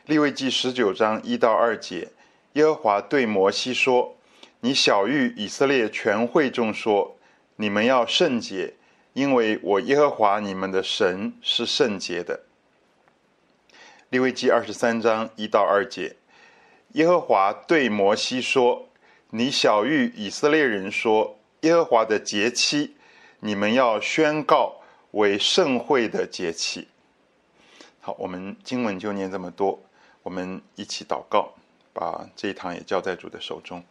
利未记19章1到2节，耶和华对摩西说：你晓谕以色列全会众说，你们要圣洁，因为我耶和华你们的神是圣洁的。利未记23章1到2节，耶和华对摩西说：你晓谕以色列人说，耶和华的节期，你们要宣告为圣会的节期。好，我们经文就念这么多，我们一起祷告，把这一堂也交在主的手中。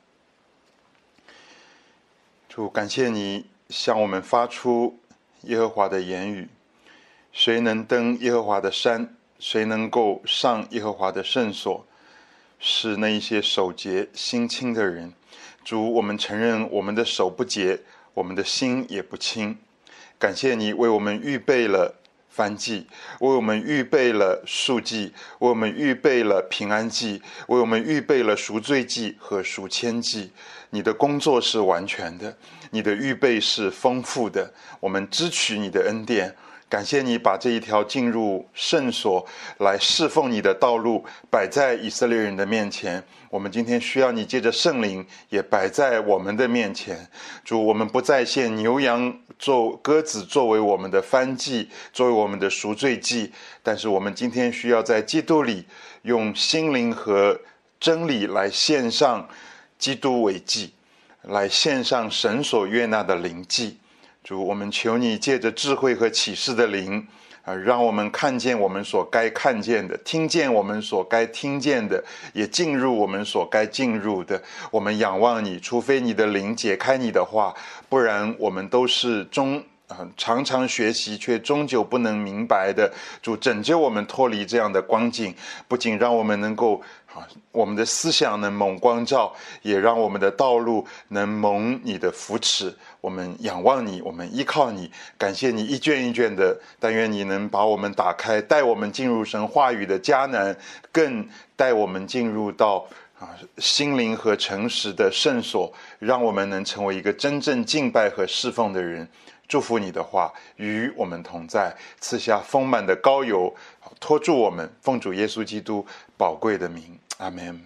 主，感谢你向我们发出耶和华的言语，谁能登耶和华的山，谁能够上耶和华的圣所，是那一些手洁心清的人。主，我们承认我们的手不洁，我们的心也不清。感谢你为我们预备了燔祭，为我们预备了赎祭，为我们预备了平安祭，为我们预备了赎罪祭和赎愆祭。你的工作是完全的，你的预备是丰富的，我们支取你的恩典。感谢你把这一条进入圣所来侍奉你的道路摆在以色列人的面前，我们今天需要你借着圣灵也摆在我们的面前。主，我们不再献牛羊鸽子作为我们的燔祭，作为我们的赎罪祭，但是我们今天需要在基督里用心灵和真理来献上基督为祭，来献上神所悦纳的灵祭。主，我们求你借着智慧和启示的灵，让我们看见我们所该看见的，听见我们所该听见的，也进入我们所该进入的。我们仰望你，除非你的灵解开你的话，不然我们都是常常学习却终究不能明白的。主，拯救我们脱离这样的光景，不仅让我们能够我们的思想能蒙光照，也让我们的道路能蒙你的扶持。我们仰望你，我们依靠你，感谢你一卷一卷的，但愿你能把我们打开，带我们进入神话语的迦南，更带我们进入到心灵和诚实的圣所，让我们能成为一个真正敬拜和侍奉的人。祝福你的话与我们同在，赐下丰满的膏油，托住我们，奉主耶稣基督宝贵的名，阿们。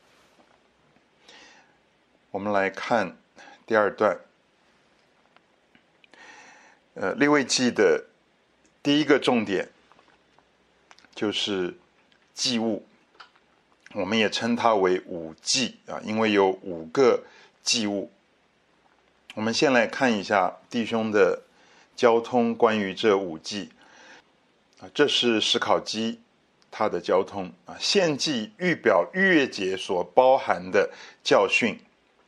我们来看第二段，利未记的第一个重点就是祭物，我们也称它为五祭因为有5个祭物。我们先来看一下弟兄的交通关于这5祭。这是史考基他的交通献祭预表逾越节所包含的教训。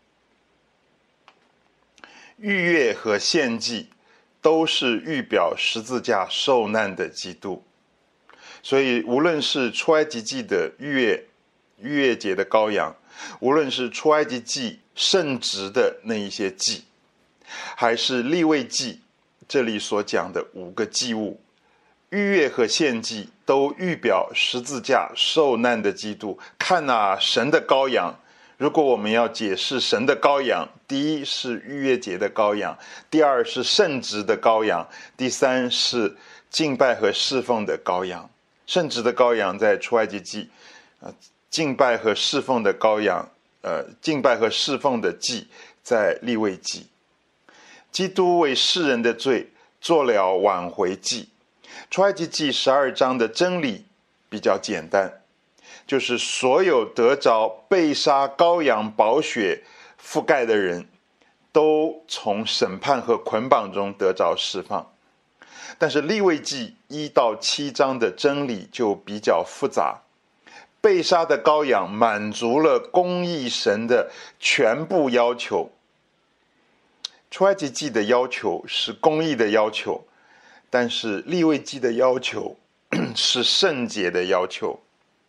逾越和献祭都是预表十字架受难的基督，所以无论是出埃及记的逾越节的羔羊，无论是出埃及记圣职的那一些祭，还是利未记这里所讲的5个祭物，逾越和献祭都预表十字架受难的基督。看神的羔羊，如果我们要解释神的羔羊，第一是逾越节的羔羊，第二是圣职的羔羊，第三是敬拜和侍奉的羔羊。圣职的羔羊在出埃及记，敬拜和侍奉的羔羊，敬拜和侍奉的祭在利未记。基督为世人的罪做了挽回祭。出埃及记12章的真理比较简单，就是所有得着被杀羔羊宝血覆盖的人，都从审判和捆绑中得着释放。但是利未记1到7章的真理就比较复杂，被杀的羔羊满足了公义神的全部要求。出埃及记的要求是公义的要求，但是利未记的要求是圣洁的要求。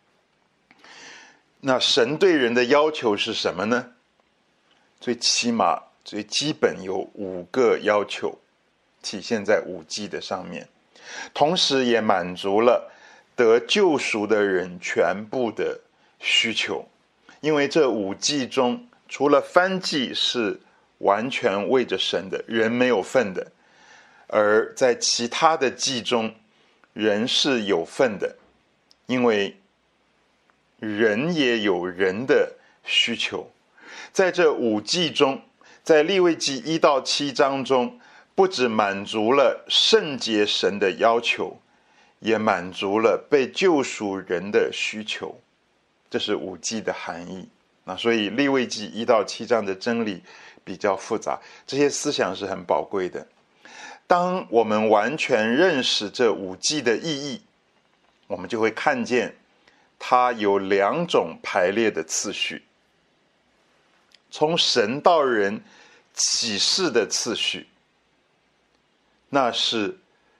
那神对人的要求是什么呢？最起码最基本有5个要求，体现在5祭的上面，同时也满足了得救赎的人全部的需求。因为这5祭中，除了燔祭是完全为着神的，人没有份的，而在其他的祭中，人是有份的。因为人也有人的需求。在这五祭中，在利未记1到7章中，不只满足了圣洁神的要求，也满足了被救赎人的需求。这是五祭的含义。所以利未记1到7章的真理比较复杂，这些思想是很宝贵的。当我们完全认识这五祭的意义，我们就会看见它有2种排列的次序。从神到人启示的次序，那是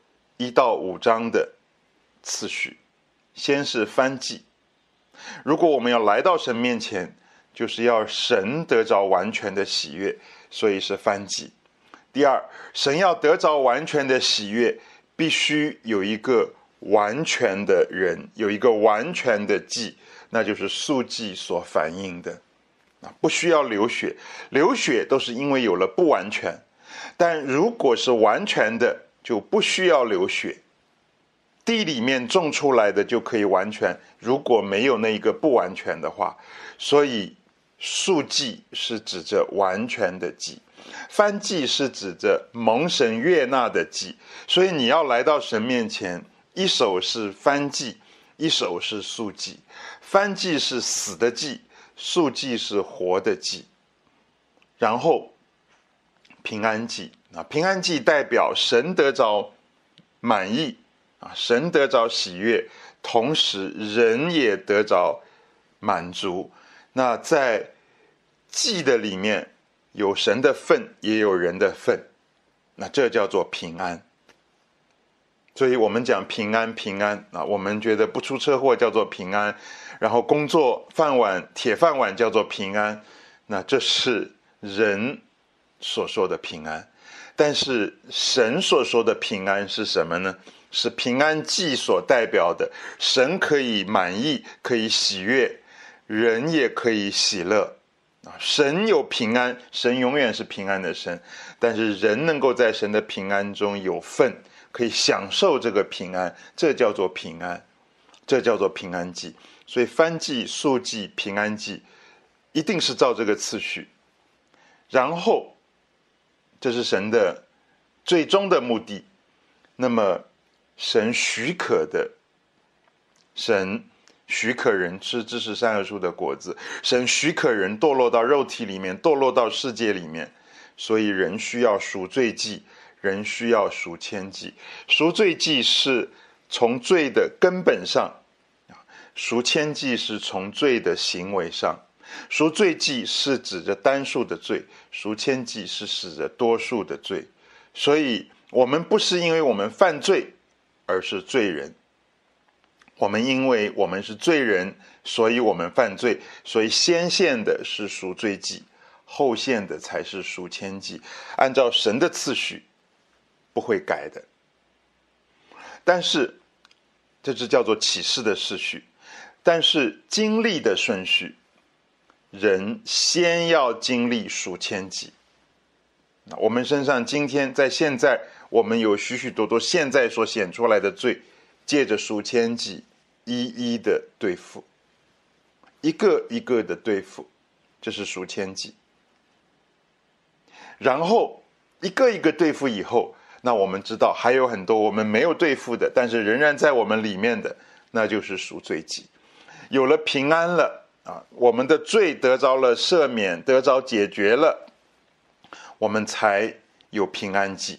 1到5章的次序。先是燔祭，如果我们要来到神面前，就是要神得着完全的喜悦，所以是燔祭。第二，神要得着完全的喜悦，必须有一个完全的人，有一个完全的祭，那就是素祭所反映的。不需要流血，流血都是因为有了不完全，但如果是完全的，就不需要流血。地里面种出来的就可以完全，如果没有那一个不完全的话，所以素祭是指着完全的祭，燔祭是指着蒙神悦纳的祭。所以你要来到神面前，一手是燔祭，一手是素祭。燔祭是死的祭，素祭是活的祭。然后平安祭，平安祭代表神得着满意，神得着喜悦，同时人也得着满足。那在祭的里面有神的份，也有人的份，那这叫做平安。所以我们讲平安平安，我们觉得不出车祸叫做平安，然后工作饭碗铁饭碗叫做平安，那这是人所说的平安。但是神所说的平安是什么呢？是平安祭所代表的，神可以满意，可以喜悦，人也可以喜乐。神有平安，神永远是平安的神，但是人能够在神的平安中有份，可以享受这个平安，这叫做平安，这叫做平安祭。所以燔祭、素祭、平安祭一定是照这个次序。然后这是神的最终的目的。那么神许可的，神许可人吃知识善恶树的果子，神许可人堕落到肉体里面，堕落到世界里面，所以人需要赎罪祭，人需要赎愆祭。赎罪祭是从罪的根本上，赎愆祭是从罪的行为上。赎罪祭是指着单数的罪，赎愆祭是指着多数的罪。所以我们不是因为我们犯罪而是罪人，我们因为我们是罪人，所以我们犯罪，所以先献的是赎罪祭，后献的才是赎愆祭，按照神的次序，不会改的。但是这是叫做启示的次序，但是经历的顺序，人先要经历赎愆祭。我们身上今天在现在，我们有许许多多现在所显出来的罪，借着赎愆祭一一的对付，一个一个的对付，这是赎愆祭。然后一个一个对付以后，那我们知道还有很多我们没有对付的，但是仍然在我们里面的，那就是赎罪祭。有了平安了我们的罪得着了赦免，得着解决了，我们才有平安祭。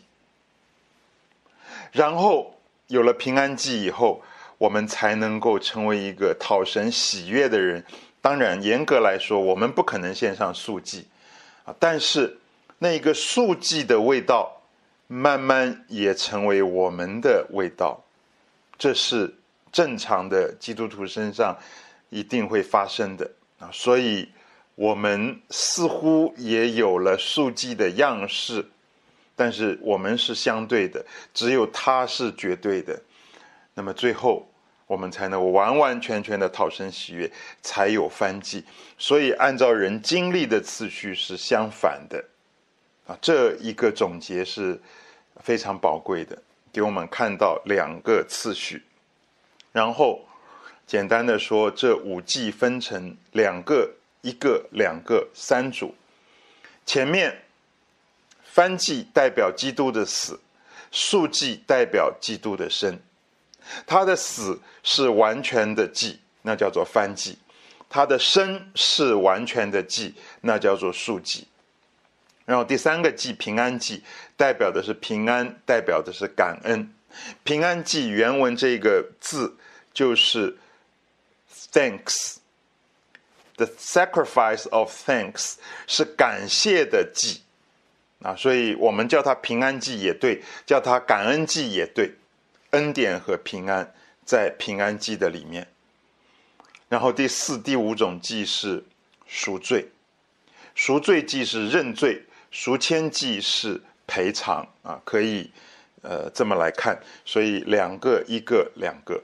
然后有了平安祭以后，我们才能够成为一个讨神喜悦的人。当然严格来说，我们不可能献上素祭但是那个素祭的味道慢慢也成为我们的味道，这是正常的基督徒身上一定会发生的所以我们似乎也有了素祭的样式，但是我们是相对的，只有他是绝对的。那么最后我们才能完完全全的讨神喜悦，才有燔祭。所以按照人经历的次序是相反的这一个总结是非常宝贵的，给我们看到2个次序。然后简单的说，这5祭分成2个、1个、2个、3组。前面燔祭代表基督的死，素祭代表基督的生。他的死是完全的祭，那叫做燔祭；他的生是完全的祭，那叫做素祭。然后第3个祭，平安祭，代表的是平安，代表的是感恩。平安祭原文这个字就是 thanks， the sacrifice of thanks 是感谢的祭所以我们叫它平安祭也对，叫它感恩祭也对，恩典和平安在平安祭的里面。然后第4、第5种祭是赎罪，赎罪祭是认罪，赎愆祭是赔偿可以这么来看，所以2个、1个、2个。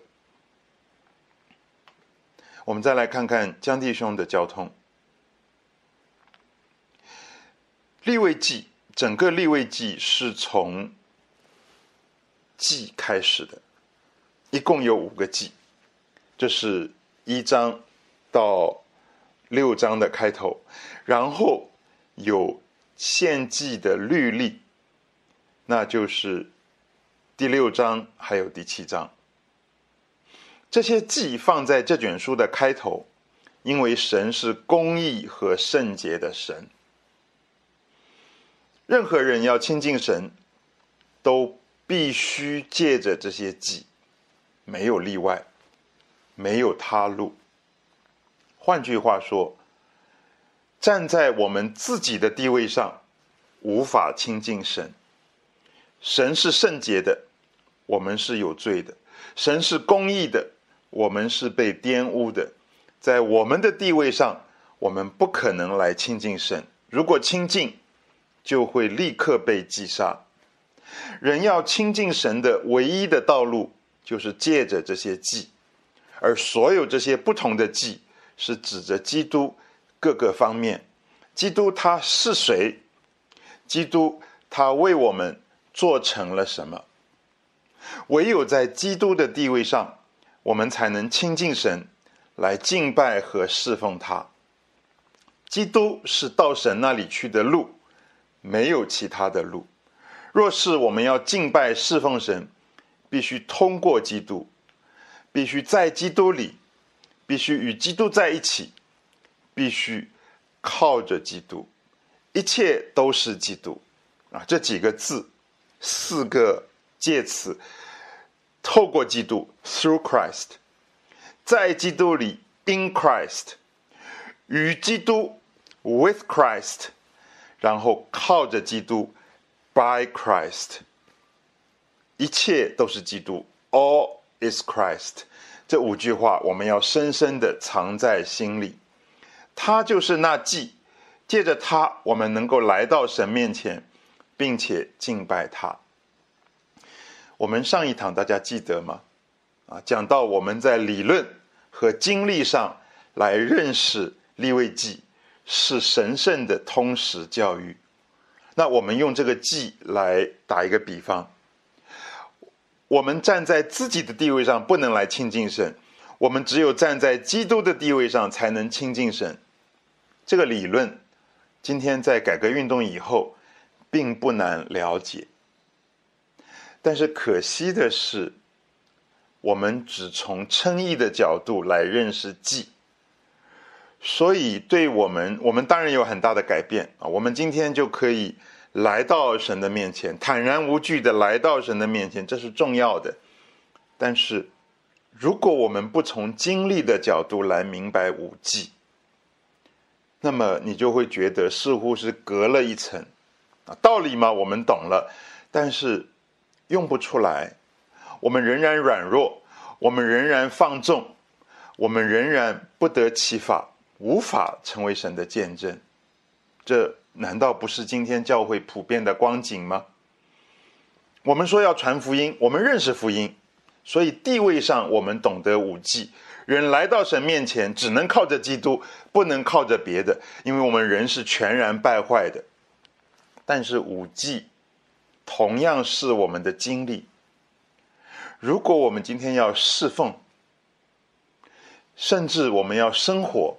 我们再来看看江弟兄的交通。利未记，整个利未记是从祭开始的，一共有5个祭，这是1章到6章的开头，然后有献祭的律例，那就是第6章还有第7章。这些祭放在这卷书的开头，因为神是公义和圣洁的神。任何人要亲近神，都必须借着这些祭，没有例外，没有他路。换句话说，站在我们自己的地位上，无法亲近神。神是圣洁的，我们是有罪的；神是公义的，我们是被玷污的。在我们的地位上，我们不可能来亲近神。如果亲近，就会立刻被击杀。人要亲近神的唯一的道路，就是借着这些祭，而所有这些不同的祭，是指着基督各个方面。基督他是谁？基督他为我们做成了什么？唯有在基督的地位上，我们才能亲近神，来敬拜和侍奉他。基督是到神那里去的路，没有其他的路。若是我们要敬拜侍奉神，必须通过基督，必须在基督里，必须与基督在一起，必须靠着基督，一切都是基督这几个字，4个介词，透过基督 through Christ， 在基督里 in Christ， 与基督 with Christ， 然后靠着基督 by Christ， 一切都是基督 all is Christ。 这5句话我们要深深的藏在心里。他就是那祭，借着他我们能够来到神面前，并且敬拜他。我们上一堂大家记得吗？讲到我们在理论和经历上来认识利未记是神圣的通识教育。那我们用这个记来打一个比方，我们站在自己的地位上不能来亲近神，我们只有站在基督的地位上才能亲近神。这个理论今天在改革运动以后并不难了解，但是可惜的是，我们只从称义的角度来认识祭，所以对我们当然有很大的改变我们今天就可以来到神的面前，坦然无惧的来到神的面前，这是重要的。但是如果我们不从经历的角度来明白5祭，那么你就会觉得似乎是隔了一层道理嘛，我们懂了，但是用不出来。我们仍然软弱，我们仍然放纵，我们仍然不得其法，无法成为神的见证。这难道不是今天教会普遍的光景吗？我们说要传福音，我们认识福音，所以地位上我们懂得5祭。人来到神面前只能靠着基督，不能靠着别的，因为我们人是全然败坏的。但是5祭同样是我们的经历。如果我们今天要侍奉， 甚至我们要生活。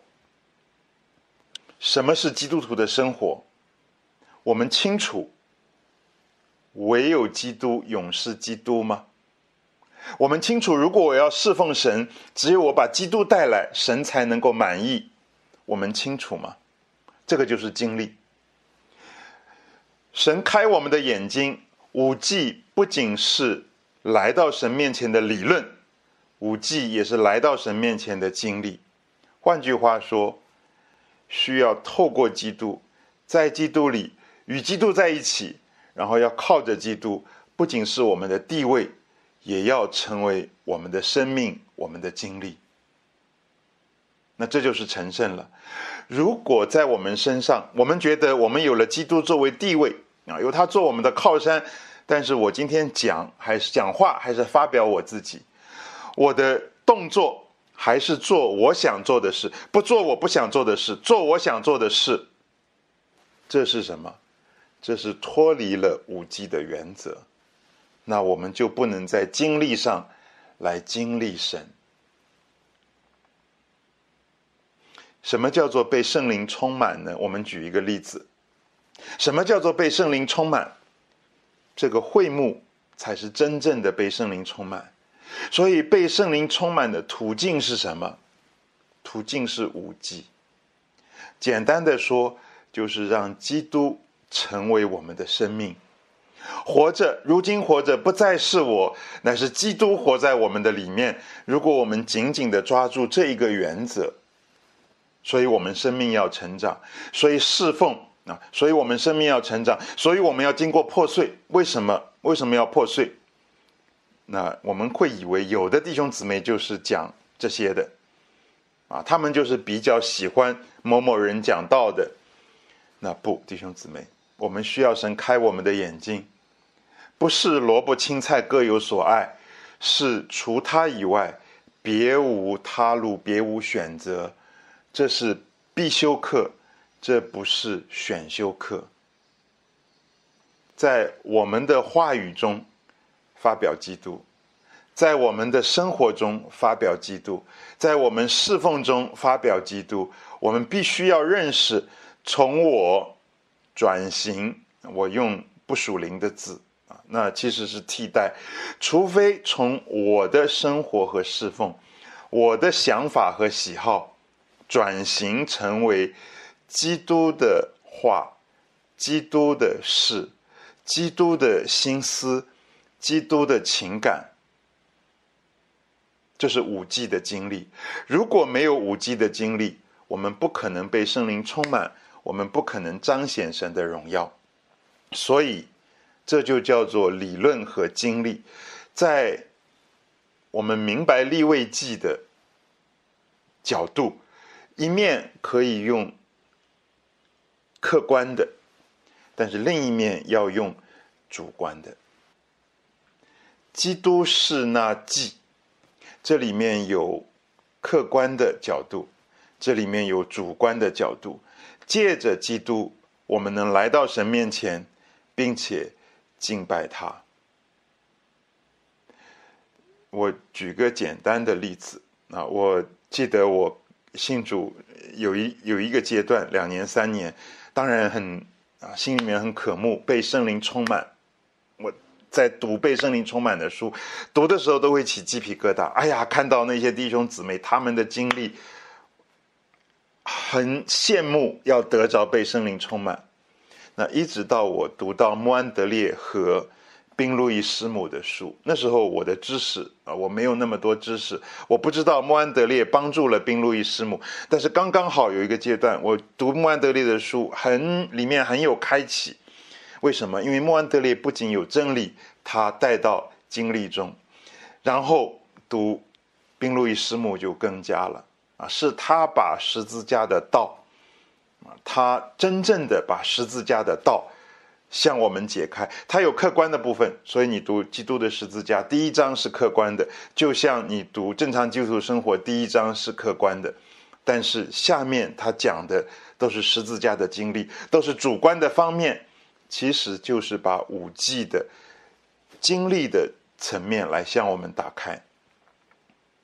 什么是基督徒的生活？我们清楚，唯有基督永是基督吗？我们清楚，如果我要侍奉神，只有我把基督带来，神才能够满意。我们清楚吗？这个就是经历。神开我们的眼睛，五祭不仅是来到神面前的理论，五祭也是来到神面前的经历。换句话说，需要透过基督，在基督里与基督在一起，然后要靠着基督，不仅是我们的地位，也要成为我们的生命，我们的经历。那这就是成圣了。如果在我们身上，我们觉得我们有了基督作为地位啊，有他做我们的靠山，但是我今天讲话还是发表我自己，我的动作还是做我想做的事，不做我不想做的事，做我想做的事。这是什么？这是脱离了五祭的原则。那我们就不能在经历上来经历神。什么叫做被圣灵充满呢？我们举一个例子。什么叫做被圣灵充满？这个会幕才是真正的被圣灵充满。所以被圣灵充满的途径是什么？途径是五祭。简单的说，就是让基督成为我们的生命。活着，如今活着不再是我，乃是基督活在我们的里面。如果我们紧紧地抓住这一个原则，所以我们生命要成长，所以侍奉啊，所以我们生命要成长，所以我们要经过破碎。为什么要破碎？那我们会以为有的弟兄姊妹就是讲这些的啊，他们就是比较喜欢某某人讲道的。那不，弟兄姊妹，我们需要神开我们的眼睛，不是萝卜青菜各有所爱，是除他以外别无他路，别无选择。这是必修课，这不是选修课。在我们的话语中发表基督，在我们的生活中发表基督，在我们侍奉中发表基督。我们必须要认识，从我转型，我用不属灵的字啊，那其实是替代。除非从我的生活和侍奉，我的想法和喜好转型成为基督的话、基督的事、基督的心思、基督的情感。这是五祭的经历。如果没有五祭的经历，我们不可能被圣灵充满，我们不可能彰显神的荣耀。所以这就叫做理论和经历。在我们明白利未记的角度，一面可以用客观的，但是另一面要用主观的。基督是那祭，这里面有客观的角度，这里面有主观的角度。借着基督，我们能来到神面前，并且敬拜他。我举个简单的例子啊，我记得我信主有一个阶段，2年3年，当然心里面很渴慕被圣灵充满。我在读被圣灵充满的书，读的时候都会起鸡皮疙瘩。哎呀，看到那些弟兄姊妹他们的经历，很羡慕要得着被圣灵充满。那一直到我读到穆安德烈和宾路易师母的书，那时候我的知识我没有那么多知识，我不知道穆安德烈帮助了宾路易师母，但是刚刚好有一个阶段，我读穆安德烈的书里面很有开启。为什么？因为穆安德烈不仅有真理，他带到经历中，然后读宾路易师母就更加了是他把十字架的道，他真正的把十字架的道向我们解开。它有客观的部分，所以你读基督的十字架第1章是客观的，就像你读正常基督徒生活第1章是客观的。但是下面他讲的都是十字架的经历，都是主观的方面，其实就是把五祭的经历的层面来向我们打开。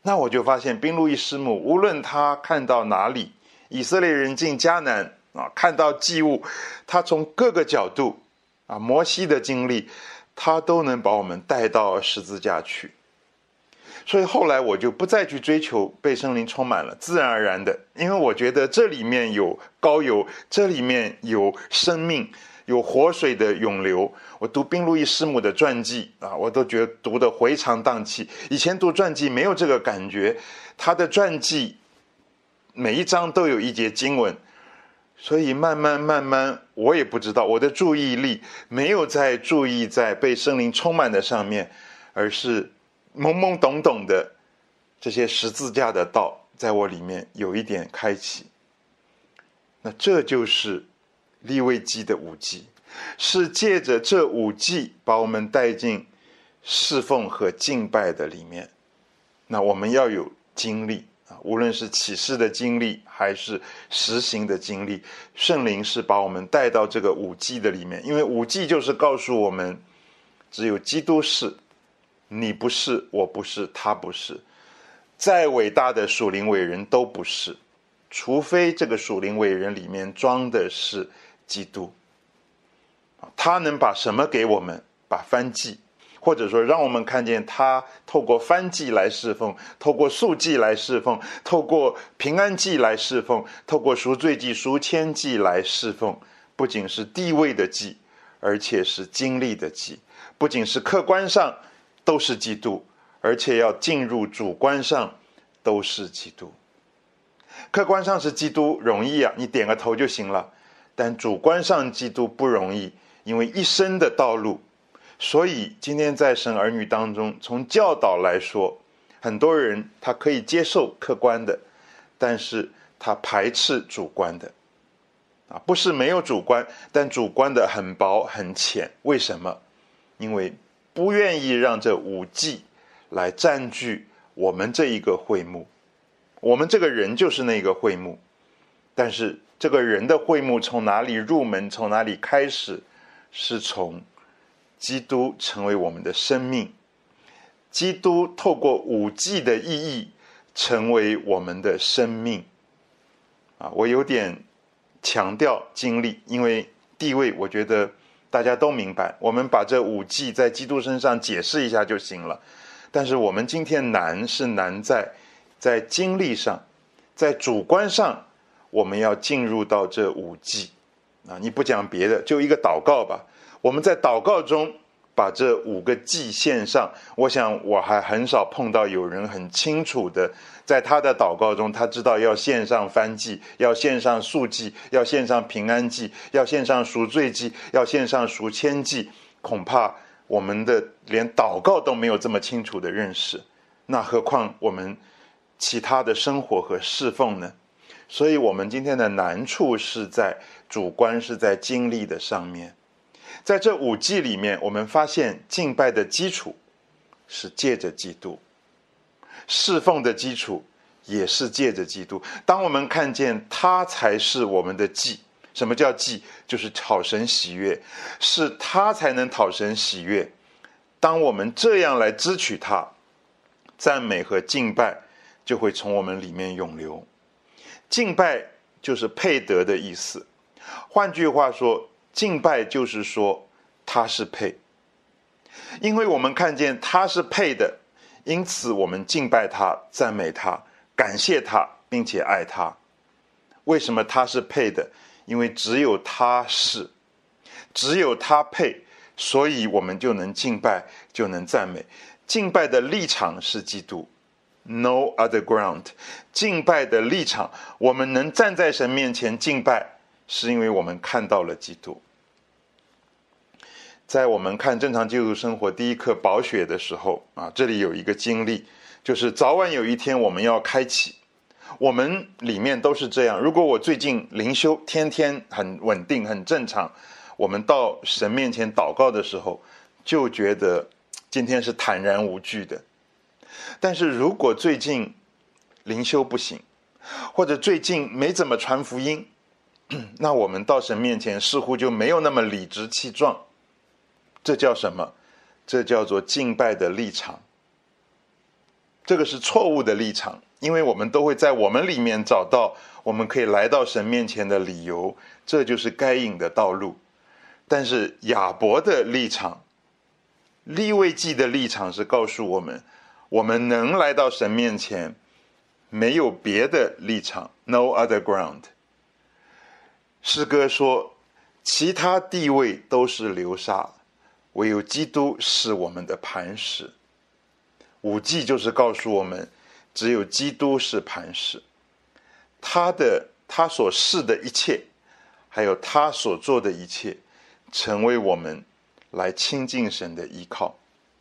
那我就发现宾路易师母无论他看到哪里，以色列人进迦南看到祭物，他从各个角度摩西的经历，他都能把我们带到十字架去。所以后来我就不再去追求被圣灵充满了，自然而然的，因为我觉得这里面有膏油，这里面有生命，有活水的涌流。我读宾路易师母的传记我都觉得读得回肠荡气。以前读传记没有这个感觉，他的传记每一章都有一节经文，所以慢慢我也不知道，我的注意力没有在注意在被圣灵充满的上面，而是懵懵懂懂的这些十字架的道在我里面有一点开启。那这就是利未记的5祭，是借着这5祭把我们带进侍奉和敬拜的里面。那我们要有经历无论是启示的经历还是实行的经历，圣灵是把我们带到这个5祭的里面。因为5祭就是告诉我们，只有基督是，你不是，我不是，他不是，再伟大的属灵伟人都不是，除非这个属灵伟人里面装的是基督。他能把什么给我们？把燔祭，或者说让我们看见他透过燔祭来侍奉，透过素祭来侍奉，透过平安祭来侍奉，透过赎罪祭、赎愆祭来侍奉。不仅是地位的祭，而且是经历的祭，不仅是客观上都是基督，而且要进入主观上都是基督。客观上是基督容易你点个头就行了，但主观上基督不容易，因为一生的道路。所以今天在神儿女当中，从教导来说，很多人他可以接受客观的，但是他排斥主观的不是没有主观，但主观的很薄很浅。为什么？因为不愿意让这5祭来占据我们这一个会幕。我们这个人就是那个会幕，但是这个人的会幕从哪里入门，从哪里开始？是从基督成为我们的生命，基督透过5祭的意义成为我们的生命我有点强调经历，因为地位我觉得大家都明白，我们把这5祭在基督身上解释一下就行了。但是我们今天难是难在经历上，在主观上，我们要进入到这5祭你不讲别的，就一个祷告吧。我们在祷告中把这5个祭献上。我想我还很少碰到有人很清楚的在他的祷告中，他知道要献上燔祭，要献上素祭，要献上平安祭，要献上赎罪祭，要献上赎愆祭。恐怕我们的连祷告都没有这么清楚的认识，那何况我们其他的生活和侍奉呢？所以我们今天的难处是在主观，是在经历的上面。在这5祭里面，我们发现敬拜的基础是借着基督，侍奉的基础也是借着基督。当我们看见他才是我们的祭，什么叫祭？就是讨神喜悦，是他才能讨神喜悦。当我们这样来支取他，赞美和敬拜就会从我们里面涌流。敬拜就是配得的意思，换句话说，敬拜就是说他是配，因为我们看见他是配的，因此我们敬拜他，赞美他，感谢他，并且爱他。为什么他是配的？因为只有他是，只有他配，所以我们就能敬拜，就能赞美。敬拜的立场是基督， No other ground。 敬拜的立场，我们能站在神面前敬拜，是因为我们看到了基督。在我们看正常基督生活第一课宝血的时候这里有一个经历，就是早晚有一天我们要开启。我们里面都是这样，如果我最近灵修天天很稳定很正常，我们到神面前祷告的时候就觉得今天是坦然无惧的。但是如果最近灵修不行，或者最近没怎么传福音，那我们到神面前似乎就没有那么理直气壮。这叫什么？这叫做敬拜的立场。 这个是错误的立场，因为我们都会在我们里面找到我们可以来到神面前的理由，这就是该隐的道路。但是亚伯的立场，利未记的立场是告诉我们，我们能来到神面前，没有别的立场 ，no other ground。诗歌说，其他地位都是流沙，唯有基督是我们的磐石。五记就是告诉我们，只有基督是磐石，他所示的一切，还有他所做的一切，成为我们来亲近神的依靠。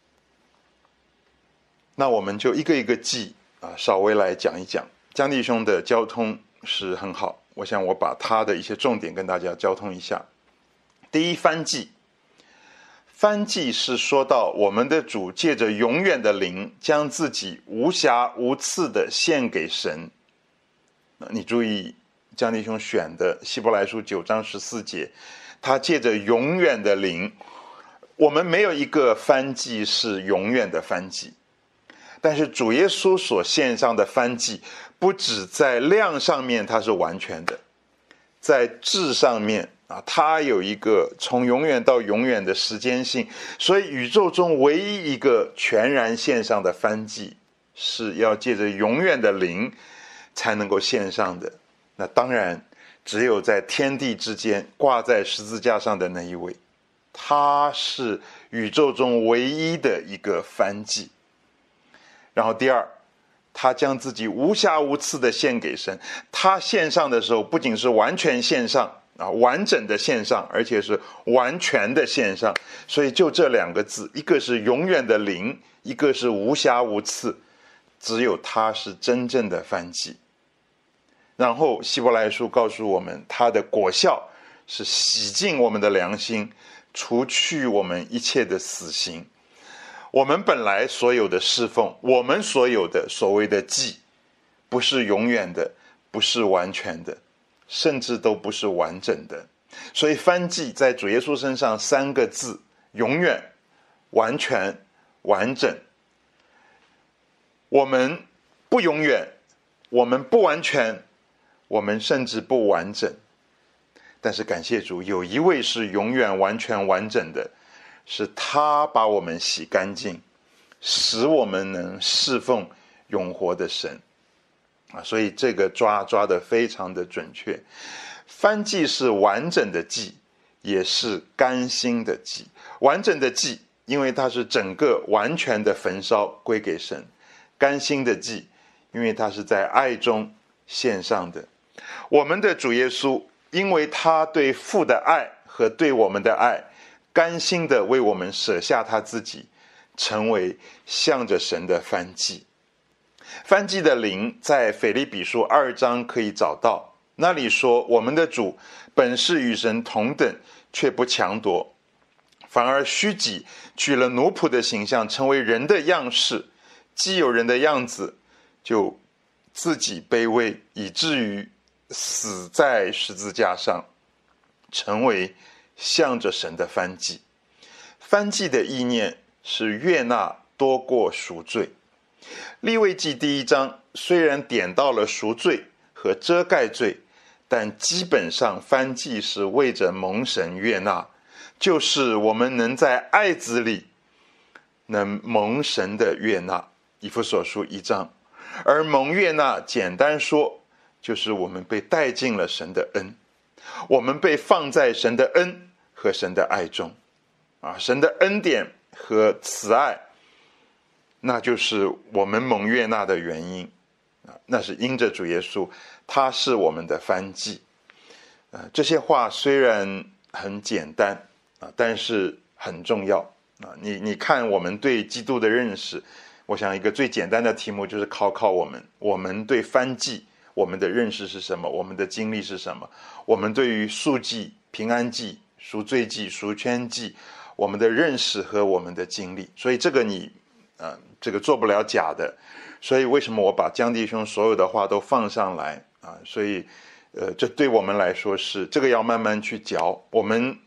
那我们就一个一个记稍微来讲一讲。江弟兄的交通是很好，我想我把他的一些重点跟大家交通一下。第一，燔祭。燔祭是说到我们的主借着永远的灵，将自己无瑕无刺的献给神。你注意江弟兄选的希伯来书9章14节，他借着永远的灵，我们没有一个燔祭是永远的燔祭，但是主耶稣所献上的燔祭，不止在量上面它是完全的，在质上面它有一个从永远到永远的时间性，所以宇宙中唯一一个全然献上的燔祭，是要借着永远的灵才能够献上的。那当然只有在天地之间挂在十字架上的那一位，他是宇宙中唯一的一个燔祭。然后第二，他将自己无瑕无刺的献给神。他献上的时候，不仅是完全献上完整的献上，而且是完全的献上。所以就这两个字，一个是永远的灵，一个是无瑕无刺，只有他是真正的燔祭。然后希伯来书告诉我们，他的果效是洗净我们的良心，除去我们一切的死刑。我们本来所有的侍奉，我们所有的所谓的祭，不是永远的，不是完全的，甚至都不是完整的。所以燔祭在主耶稣身上三个字：永远、完全、完整。我们不永远，我们不完全，我们甚至不完整。但是感谢主，有一位是永远、完全、完整的，是他把我们洗干净，使我们能侍奉永活的神所以这个抓得非常的准确。燔祭是完整的祭，也是甘心的祭。完整的祭，因为它是整个完全的焚烧归给神；甘心的祭，因为它是在爱中献上的。我们的主耶稣，因为他对父的爱和对我们的爱，甘心的为我们舍下他自己，成为向着神的燔祭。燔祭的灵在腓立比书2章可以找到，那里说，我们的主本是与神同等，却不强夺，反而虚己，取了奴仆的形象，成为人的样式。既有人的样子，就自己卑微，以至于死在十字架上，成为向着神的燔祭。燔祭的意念是悦纳多过赎罪。利未记第1章虽然点到了赎罪和遮盖罪，但基本上燔祭是为着蒙神悦纳，就是我们能在爱子里能蒙神的悦纳。以弗所书1章。而蒙悦纳简单说，就是我们被带进了神的恩，我们被放在神的恩和神的爱中神的恩典和慈爱，那就是我们蒙悦纳的原因那是因着主耶稣，他是我们的燔祭这些话虽然很简单但是很重要你看我们对基督的认识，我想一个最简单的题目就是考我们对燔祭我们的认识是什么，我们的经历是什么，我们对于赎祭、平安祭、赎罪祭、赎愆祭我们的认识和我们的经历。所以这个你这个做不了假的。所以为什么我把江弟兄所有的话都放上来所以这对我们来说是这个要慢慢去嚼。我们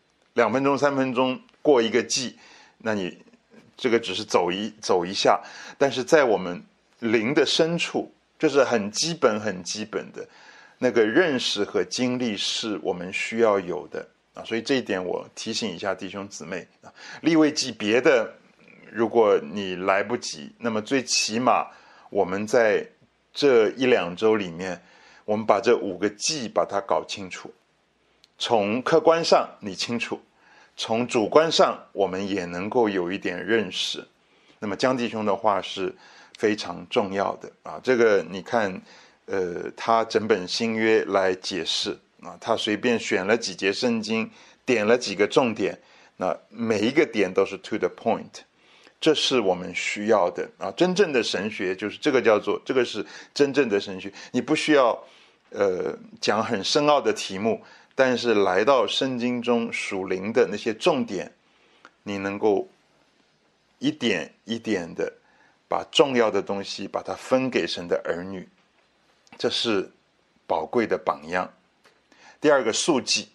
2分钟3分钟过一个季，那你这个只是走一下，但是在我们灵的深处，这是很基本的那个认识和经历是我们需要有的啊。所以这一点我提醒一下弟兄姊妹啊，利未记别的如果你来不及，那么最起码我们在这1-2周里面，我们把这5个祭把它搞清楚。从客观上你清楚，从主观上我们也能够有一点认识。那么江弟兄的话是非常重要的啊，这个你看他整本新约来解释啊，他随便选了几节圣经，点了几个重点，那每一个点都是 to the point， 这是我们需要的啊。真正的神学就是这个是真正的神学，你不需要讲很深奥的题目，但是来到圣经中属灵的那些重点，你能够一点一点的把重要的东西把它分给神的儿女，这是宝贵的榜样。第二个数记，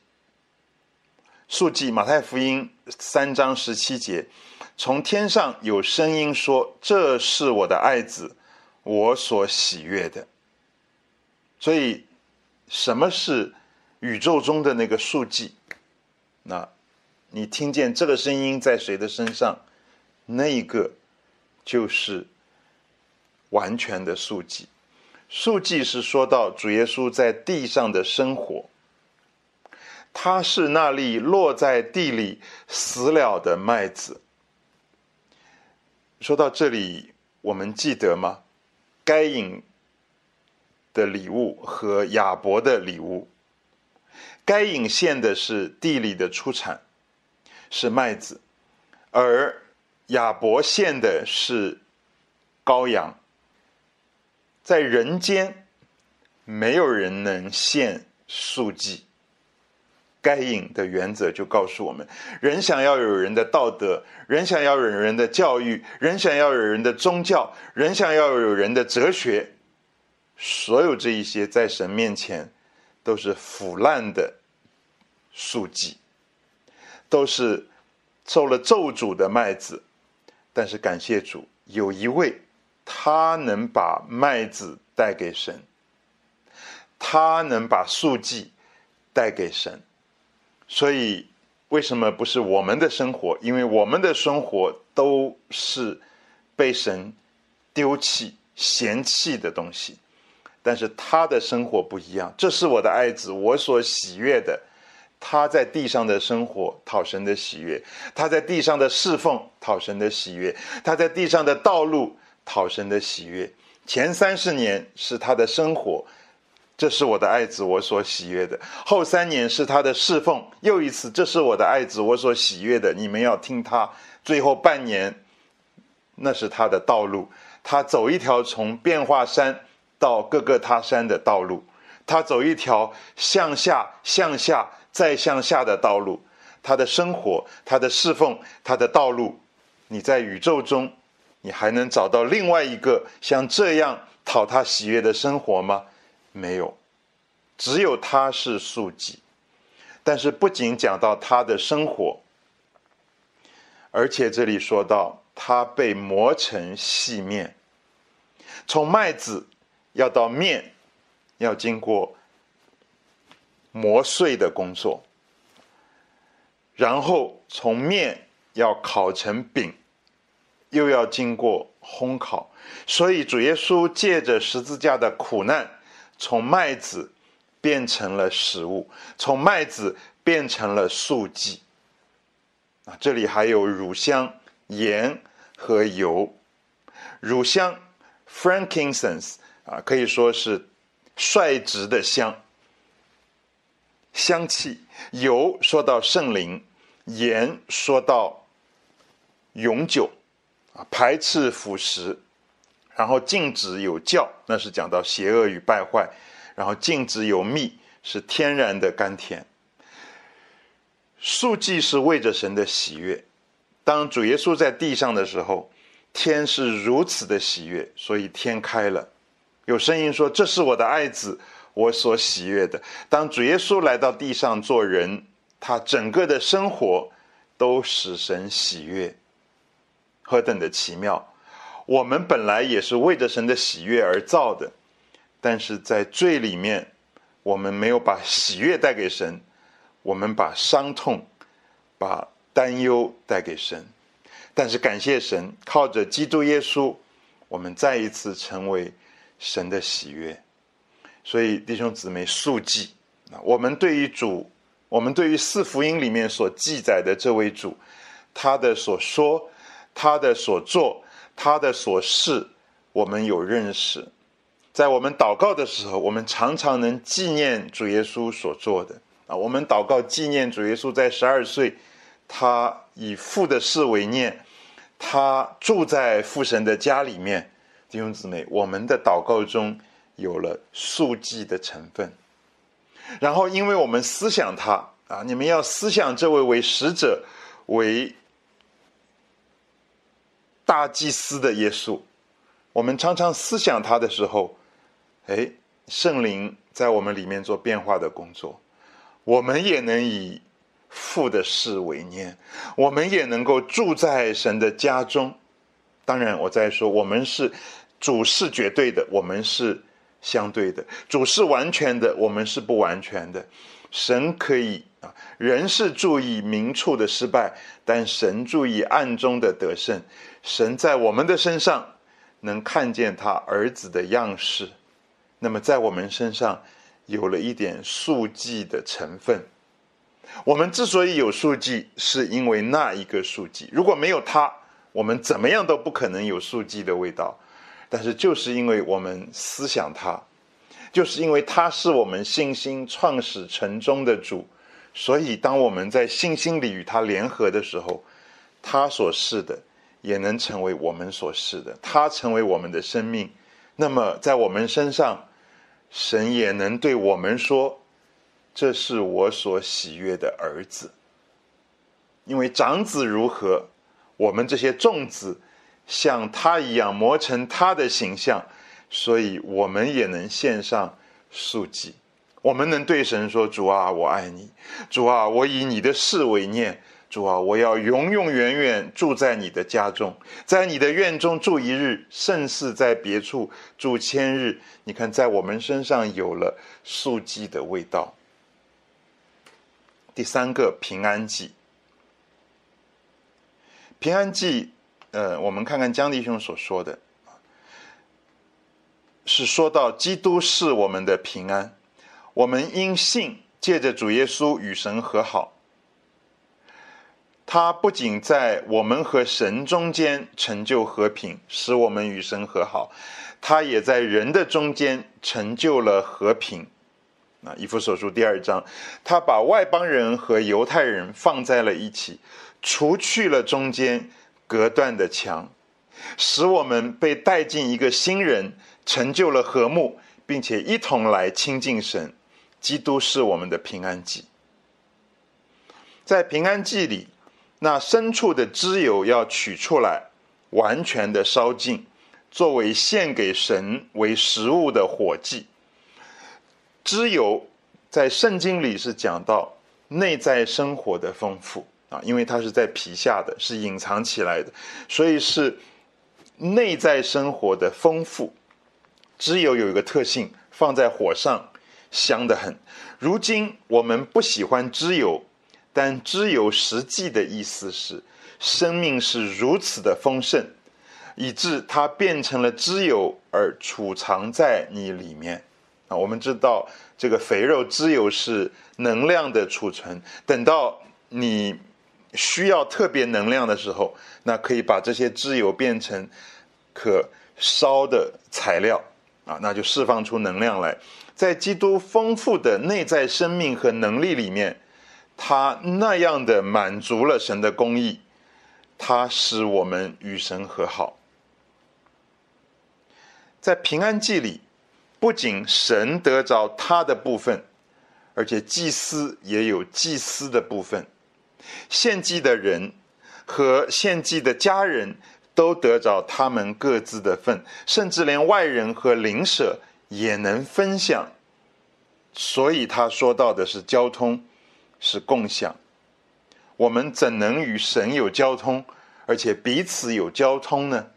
马太福音3章17节，从天上有声音说，这是我的爱子，我所喜悦的。所以什么是宇宙中的那个数记？那你听见这个声音在谁的身上，那一个就是完全的数记。数记是说到主耶稣在地上的生活，他是那粒落在地里死了的麦子。说到这里，我们记得吗？该隐的礼物和亚伯的礼物。该隐献的是地里的出产，是麦子，而亚伯献的是羔羊。在人间没有人能献数祭，该隐的原则就告诉我们，人想要有人的道德，人想要有人的教育，人想要有人的宗教，人想要有人的哲学，所有这一些在神面前都是腐烂的数祭，都是受了咒诅的麦子。但是感谢主，有一位他能把麦子带给神，他能把数祭带给神。所以为什么不是我们的生活？因为我们的生活都是被神丢弃嫌弃的东西，但是他的生活不一样。这是我的爱子，我所喜悦的。他在地上的生活讨神的喜悦，他在地上的侍奉讨神的喜悦，他在地上的道路讨神的喜悦。前30年是他的生活，这是我的爱子，我所喜悦的。后3年是他的侍奉，又一次，这是我的爱子，我所喜悦的，你们要听他。最后半年，那是他的道路，他走一条从变化山到各个他山的道路，他走一条向下再向下的道路。他的生活，他的侍奉，他的道路，你在宇宙中你还能找到另外一个像这样讨他喜悦的生活吗？没有，只有他是数祭。但是不仅讲到他的生活，而且这里说到他被磨成细面。从麦子要到面，要经过磨碎的工作，然后从面要烤成饼，又要经过烘烤。所以主耶稣借着十字架的苦难，从麦子变成了食物，从麦子变成了素祭。这里还有乳香、盐和油。乳香 frankincense 可以说是率直的香气。油说到圣灵，盐说到永久，排斥腐蚀，然后禁止有酵，那是讲到邪恶与败坏，然后禁止有蜜，是天然的甘甜。素祭是为着神的喜悦。当主耶稣在地上的时候，天是如此的喜悦，所以天开了，有声音说，这是我的爱子，我所喜悦的。当主耶稣来到地上做人，他整个的生活都使神喜悦，何等的奇妙！ 我们本来也是为着神的喜悦而造的，但是在罪里面，我们没有把喜悦带给神，我们把伤痛、把担忧带给神。但是感谢神，靠着基督耶稣，我们再一次成为神的喜悦。所以弟兄姊妹，速记，我们对于主，我们对于四福音里面所记载的这位主，他的所说，他的所做，他的所事，我们有认识。在我们祷告的时候，我们常常能纪念主耶稣所做的。我们祷告纪念主耶稣在12岁，他以父的事为念，他住在父神的家里面。弟兄姊妹，我们的祷告中有了速记的成分。然后因为我们思想他你们要思想这位为使者、为大祭司的耶稣。我们常常思想他的时候，圣灵在我们里面做变化的工作，我们也能以父的事为念，我们也能够住在神的家中。当然我在说，我们是主是绝对的，我们是相对的；主是完全的，我们是不完全的。神可以人是注意明处的失败，但神注意暗中的得胜。神在我们的身上能看见他儿子的样式，那么在我们身上有了一点速记的成分。我们之所以有速记，是因为那一个速记，如果没有它，我们怎么样都不可能有速记的味道。但是就是因为我们思想它，就是因为他是我们信心创始成终的主，所以当我们在信心里与他联合的时候，他所是的也能成为我们所是的，他成为我们的生命。那么在我们身上，神也能对我们说，这是我所喜悦的儿子。因为长子如何，我们这些众子像他一样磨成他的形象，所以我们也能献上速记。我们能对神说，主啊，我爱你，主啊，我以你的事为念，主啊，我要永永远远住在你的家中，在你的院中住一日，胜似在别处住千日。你看，在我们身上有了速记的味道。第三个，平安祭。平安祭我们看看江弟兄所说的，是说到基督是我们的平安，我们因信借着主耶稣与神和好。他不仅在我们和神中间成就和平，使我们与神和好，他也在人的中间成就了和平。以弗所书第2章，他把外邦人和犹太人放在了一起，除去了中间隔断的墙，使我们被带进一个新人，成就了和睦，并且一同来亲近神。基督是我们的平安祭。在平安祭里，那牲畜的脂油要取出来，完全的烧尽，作为献给神为食物的火祭。脂油在圣经里是讲到内在生活的丰富因为它是在皮下的，是隐藏起来的，所以是内在生活的丰富。脂油有一个特性，放在火上香得很。如今我们不喜欢脂油，但脂油实际的意思是，生命是如此的丰盛，以致它变成了脂油而储藏在你里面我们知道这个肥肉脂油是能量的储存，等到你需要特别能量的时候，那可以把这些脂油变成可烧的材料那就释放出能量来。在基督丰富的内在生命和能力里面，他那样的满足了神的公义，他使我们与神和好。在平安祭里，不仅神得着他的部分，而且祭司也有祭司的部分。献祭的人和献祭的家人都得着他们各自的份，甚至连外人和邻舍也能分享。所以他说到的是交通，是共享。我们怎能与神有交通，而且彼此有交通呢？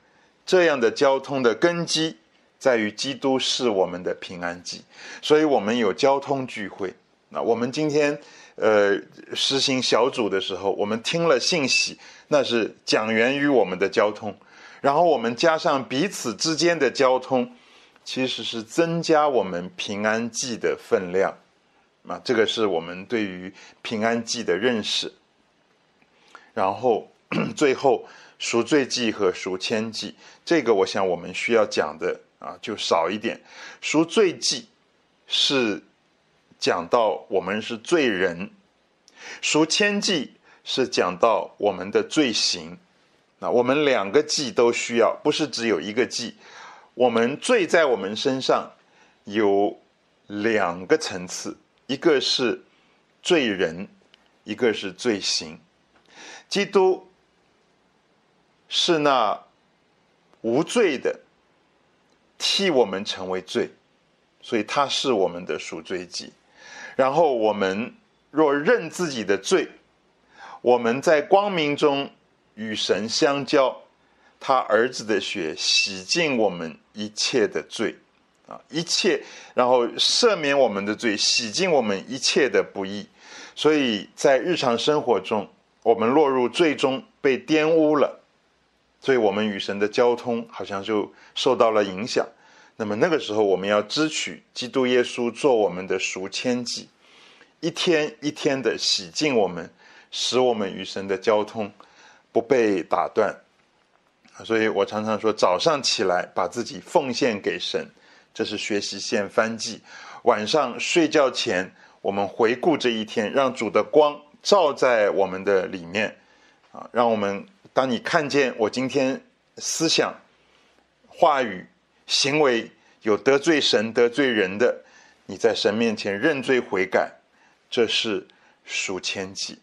这样的交通的根基在于基督是我们的平安祭，所以我们有交通聚会。那我们今天实行小组的时候，我们听了信息，那是讲源于我们的交通，然后我们加上彼此之间的交通，其实是增加我们平安祭的分量。这个是我们对于平安祭的认识。然后最后赎罪祭和赎愆祭，这个我想我们需要讲的就少一点。赎罪祭是讲到我们是罪人，赎愆祭是讲到我们的罪行。我们两个祭都需要，不是只有一个祭。我们罪在我们身上有两个层次，一个是罪人，一个是罪行。基督是那无罪的，替我们成为罪，所以他是我们的赎罪祭。然后我们若认自己的罪，我们在光明中与神相交，他儿子的血洗净我们一切的罪，一切，然后赦免我们的罪，洗净我们一切的不义。所以在日常生活中，我们落入罪中，被玷污了，所以我们与神的交通好像就受到了影响。那么那个时候我们要支取基督耶稣做我们的赎愆祭，一天一天的洗净我们，使我们与神的交通不被打断。所以我常常说，早上起来把自己奉献给神，这是学习献燔祭。晚上睡觉前，我们回顾这一天，让主的光照在我们的里面，让我们当你看见我今天思想、话语、行为有得罪神、得罪人的，你在神面前认罪悔改，这是赎愆祭。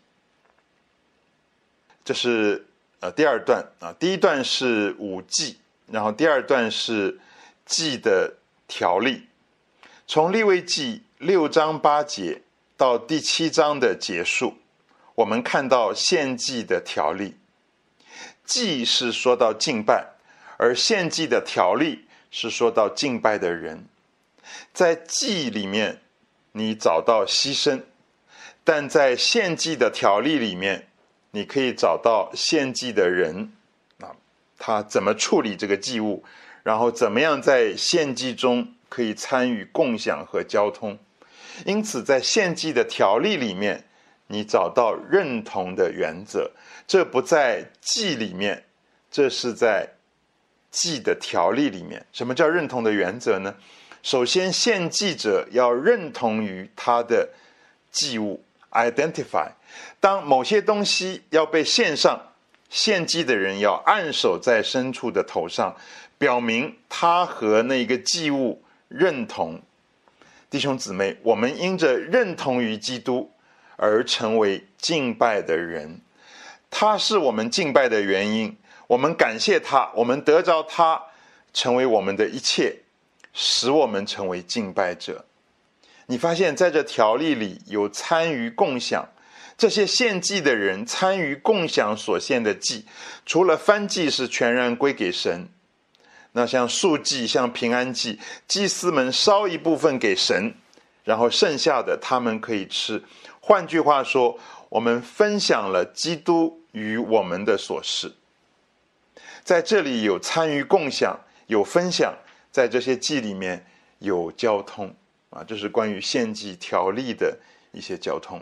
这是第二段第一段是五祭，然后第二段是祭的条例。从利未记6章8节到第7章的结束，我们看到献祭的条例。祭是说到敬拜，而献祭的条例是说到敬拜的人。在祭里面你找到牺牲，但在献祭的条例里面，你可以找到献祭的人他怎么处理这个祭物，然后怎么样在献祭中可以参与共享和交通。因此在献祭的条例里面，你找到认同的原则，这不在祭里面，这是在祭的条例里面。什么叫认同的原则呢？首先，献祭者要认同于他的祭物 identify。 当某些东西要被献上，献祭的人要按手在牲畜的头上，表明他和那个祭物认同。弟兄姊妹，我们因着认同于基督而成为敬拜的人，他是我们敬拜的原因，我们感谢他，我们得着他成为我们的一切，使我们成为敬拜者。你发现在这条例里有参与共享，这些献祭的人参与共享所献的祭，除了燔祭是全然归给神，那像素祭、像平安祭，祭司们烧一部分给神，然后剩下的他们可以吃。换句话说，我们分享了基督与我们的所事。在这里有参与共享，有分享，在这些祭里面有交通这是关于献祭条例的一些交通。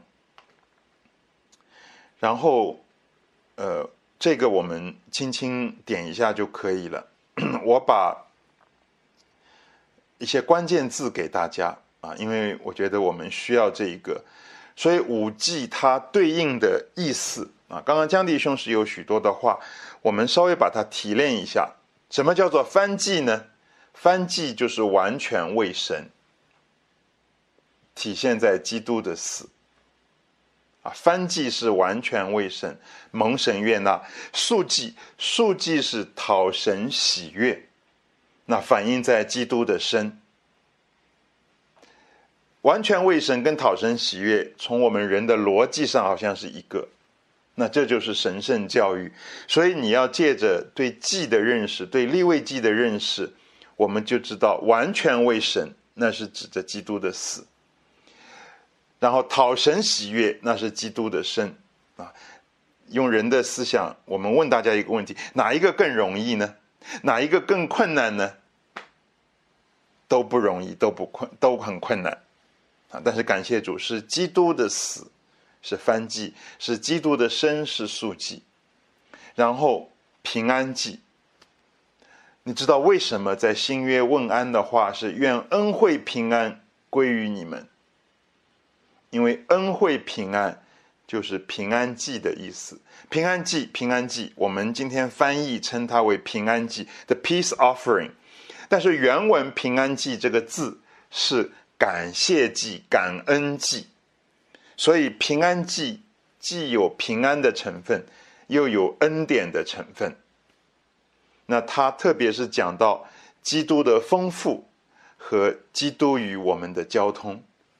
然后这个我们轻轻点一下就可以了。我把一些关键字给大家因为我觉得我们需要这一个。所以五祭它对应的意思刚刚江弟兄是有许多的话，我们稍微把它提炼一下。什么叫做燔祭呢？燔祭就是完全为神，体现在基督的死燔祭是完全为神，蒙神悦纳。素祭是讨神喜悦，那反映在基督的身。完全为神跟讨神喜悦，从我们人的逻辑上好像是一个， 那这就是神圣教育。所以你要借着对祭的认识，对利未记的认识，我们就知道完全为神，那是指着基督的死。然后讨神喜悦，那是基督的生啊。用人的思想，我们问大家一个问题：哪一个更容易呢？哪一个更困难呢？都不容易，都很困难啊。但是感谢主，是基督的死是燔祭，是基督的生是赎祭，然后平安祭。你知道为什么在新约问安的话是愿恩惠平安归于你们？因为恩惠平安就是平安祭的意思。平安祭，我们今天翻译称它为平安祭 ，the peace offering。但是原文平安祭这个字是感谢祭、感恩祭，所以平安祭既有平安的成分，又有恩典的成分。那它特别是讲到基督的丰富和基督与我们的交通。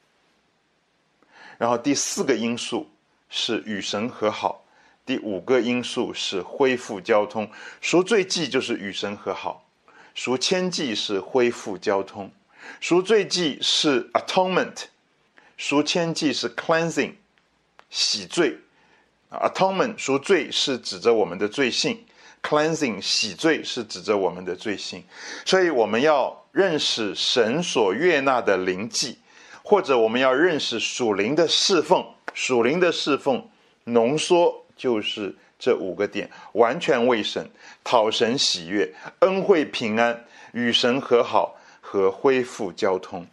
然后第4个因素是与神和好，第5个因素是恢复交通。赎罪祭就是与神和好，赎愆祭是恢复交通，赎罪祭是 atonement， 赎愆祭是 cleansing 洗罪。atonement 赎罪是指着我们的罪性， cleansing 洗罪是指着我们的罪性。所以我们要认识神所悦纳的灵祭，或者我们要认识属灵的侍奉。属灵的侍奉浓缩就是这5个点：完全为神，讨神喜悦，恩惠平安，与神和好和恢复交通。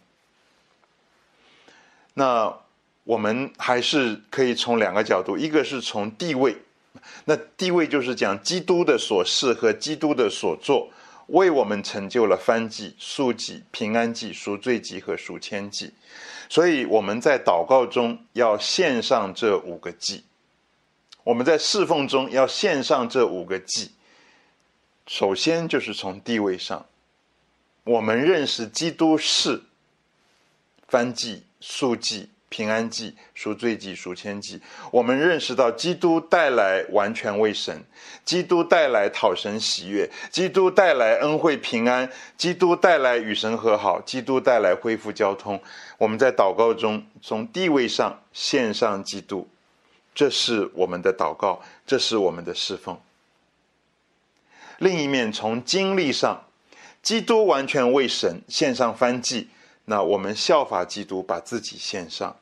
那我们还是可以从2个角度，一个是从地位，那地位就是讲基督的所事和基督的所做，为我们成就了燔祭、赎祭、平安祭、赎罪祭和赎愆祭。所以我们在祷告中要献上这5个祭，我们在侍奉中要献上这5个祭。首先就是从地位上，我们认识基督是燔祭、赎祭、平安祭、赎罪祭、赎愆祭。我们认识到基督带来完全为神，基督带来讨神喜悦，基督带来恩惠平安，基督带来与神和好，基督带来恢复交通。我们在祷告中从地位上献上基督，这是我们的祷告，这是我们的侍奉。另一面从经历上，基督完全为神献上燔祭，那我们效法基督，把自己献上。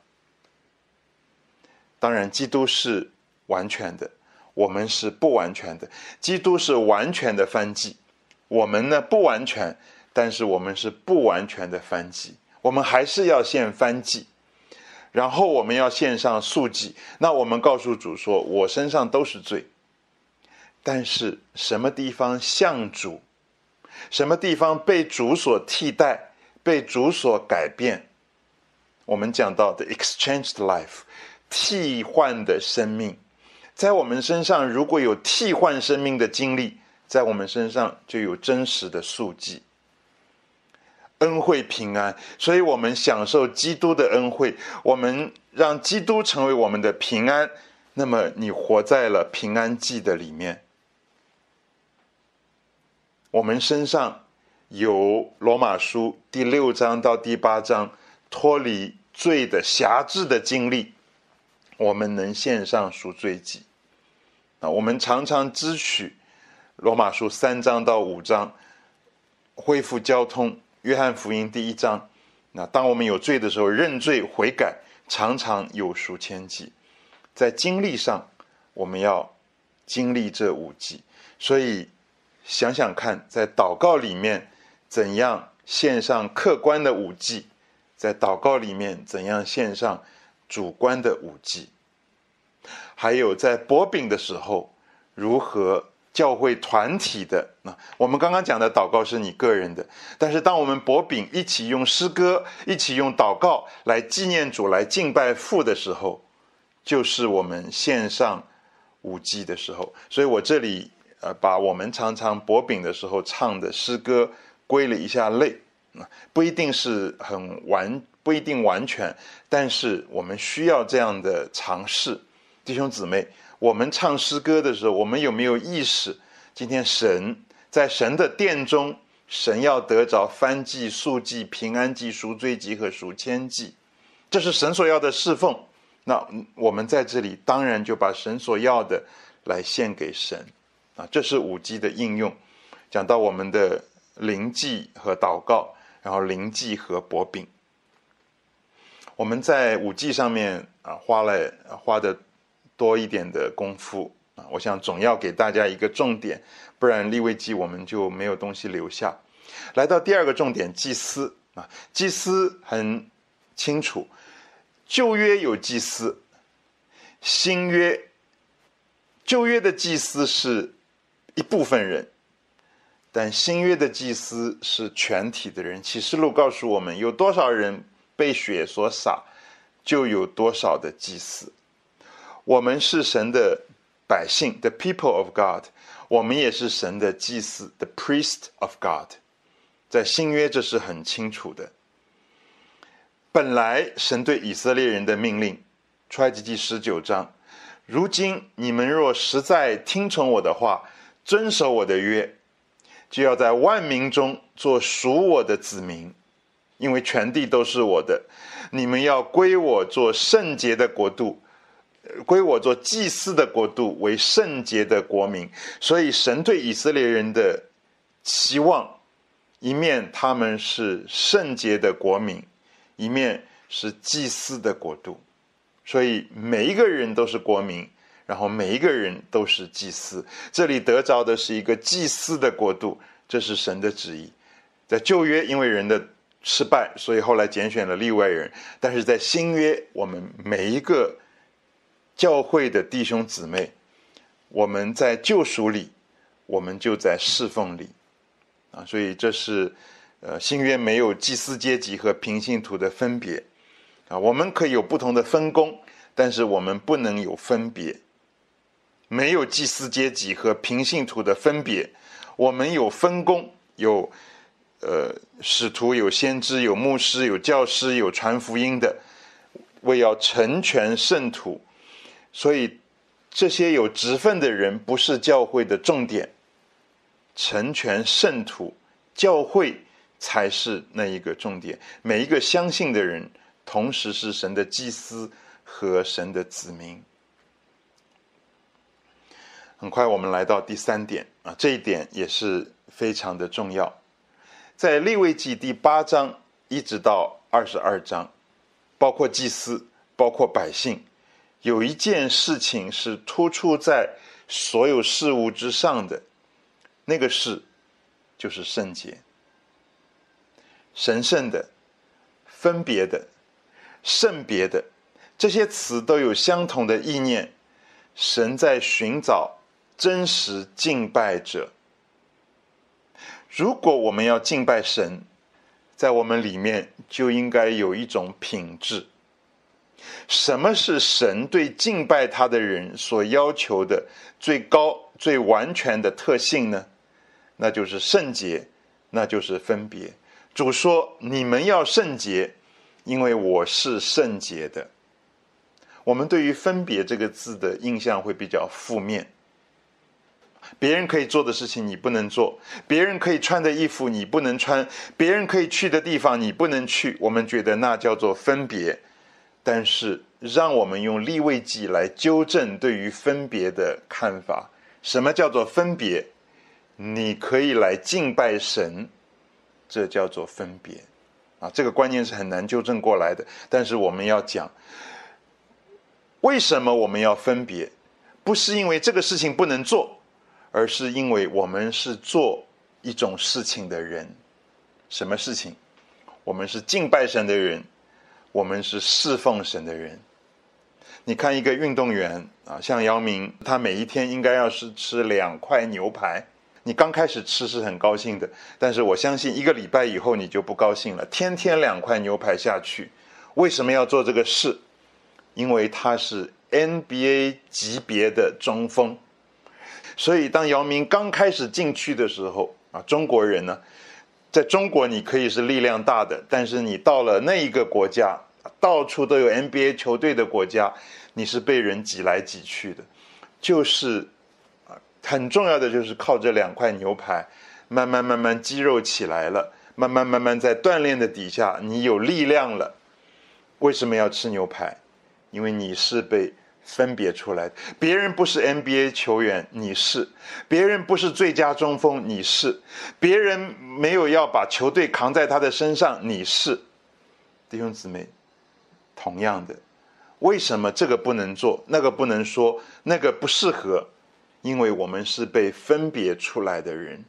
当然基督是完全的，我们是不完全的。基督是完全的燔祭，我们呢不完全，但是我们是不完全的燔祭，我们还是要献燔祭。然后我们要献上赎祭，那我们告诉主说，我身上都是罪，但是什么地方像主，什么地方被主所替代，被主所改变。我们讲到的 exchanged life， 替换的生命，在我们身上如果有替换生命的经历，在我们身上就有真实的赎祭，恩惠平安。所以我们享受基督的恩惠，我们让基督成为我们的平安，那么你活在了平安祭的里面。我们身上有罗马书第6章到第8章脱离罪的辖制的经历，我们能献上赎罪祭。我们常常支取罗马书3章到5章恢复交通，约翰福音第1章，那当我们有罪的时候认罪悔改，常常有赎愆祭。在经历上我们要经历这5祭。所以想想看，在祷告里面怎样献上客观的5祭，在祷告里面怎样献上主观的5祭。还有在擘饼的时候如何教会团体的，我们刚刚讲的祷告是你个人的，但是当我们擘饼一起用诗歌，一起用祷告来纪念主，来敬拜父的时候，就是我们献上5祭的时候。所以我这里把我们常常擘饼的时候唱的诗歌归了一下类，不一定是不一定完全，但是我们需要这样的尝试。弟兄姊妹， 我们唱诗歌的时候，我们有没有意识，今天神在神的殿中，神要得着燔祭、素祭、平安祭、赎罪祭和赎愆祭，这是神所要的侍奉。那我们在这里当然就把神所要的来献给神啊，这是五祭的应用。讲到我们的灵祭和祷告，然后灵祭和薄饼。我们在五祭上面花的多一点的功夫啊，我想总要给大家一个重点，不然利未记我们就没有东西留下。来到第二个重点，祭司啊，祭司很清楚，旧约有祭司，新约旧约的祭司是一部分人，但新约的祭司是全体的人。启示录告诉我们，有多少人被血所洒，就有多少的祭司。我们是神的百姓 ，the people of God， 我们也是神的祭司 ，the priest of God。在新约这是很清楚的。本来神对以色列人的命令，出埃及记19章，如今你们若实在听从我的话，遵守我的约，就要在万民中做属我的子民，因为全地都是我的。你们要归我做圣洁的国度，归我做祭司的国度，为圣洁的国民。所以神对以色列人的期望，一面他们是圣洁的国民，一面是祭司的国度。所以每一个人都是国民，然后每一个人都是祭司。这里得着的是一个祭司的国度，这是神的旨意。在旧约因为人的失败，所以后来拣选了利未人，但是在新约，我们每一个教会的弟兄姊妹，我们在救赎里，我们就在侍奉里啊，所以这是新约没有祭司阶级和平信徒的分别啊，我们可以有不同的分工，但是我们不能有分别。没有祭司阶级和平信徒的分别，我们有分工，有使徒，有先知，有牧师，有教师，有传福音的，为要成全圣徒。所以这些有职分的人不是教会的重点，成全圣徒，教会才是那一个重点。每一个相信的人同时是神的祭司和神的子民。很快我们来到第三点啊，这一点也是非常的重要。在利未记第8章一直到22章，包括祭司，包括百姓，有一件事情是突出在所有事物之上的，那个事就是圣洁。神圣的、分别的、圣别的，这些词都有相同的意念。神在寻找真实敬拜者。如果我们要敬拜神，在我们里面就应该有一种品质。什么是神对敬拜他的人所要求的最高、最完全的特性呢？那就是圣洁，那就是分别。主说：“你们要圣洁，因为我是圣洁的。”我们对于分别这个字的印象会比较负面。别人可以做的事情你不能做，别人可以穿的衣服你不能穿，别人可以去的地方你不能去，我们觉得那叫做分别。但是让我们用利未记来纠正对于分别的看法。什么叫做分别？你可以来敬拜神，这叫做分别啊！这个观念是很难纠正过来的。但是我们要讲，为什么我们要分别？不是因为这个事情不能做，而是因为我们是做一种事情的人。什么事情？我们是敬拜神的人，我们是侍奉神的人。你看一个运动员啊，像姚明，他每一天应该要是吃2块牛排。你刚开始吃是很高兴的，但是我相信1个礼拜以后你就不高兴了。天天2块牛排下去，为什么要做这个事？因为他是 NBA 级别的中锋。所以当姚明刚开始进去的时候啊，中国人呢，在中国你可以是力量大的，但是你到了那一个国家，到处都有 NBA 球队的国家，你是被人挤来挤去的。 就是很重要的，就是靠这2块牛排，慢慢肌肉起来了，慢慢在锻炼的底下，你有力量了。为什么要吃牛排？因为你是被分别出来的，别人不是 NBA 球员，你是；别人不是最佳中锋，你是；别人没有要把球队扛在他的身上，你是。弟兄姊妹，同样的，为什么这个不能做，那个不能说，那个不适合？因为我们是被分别出来的人。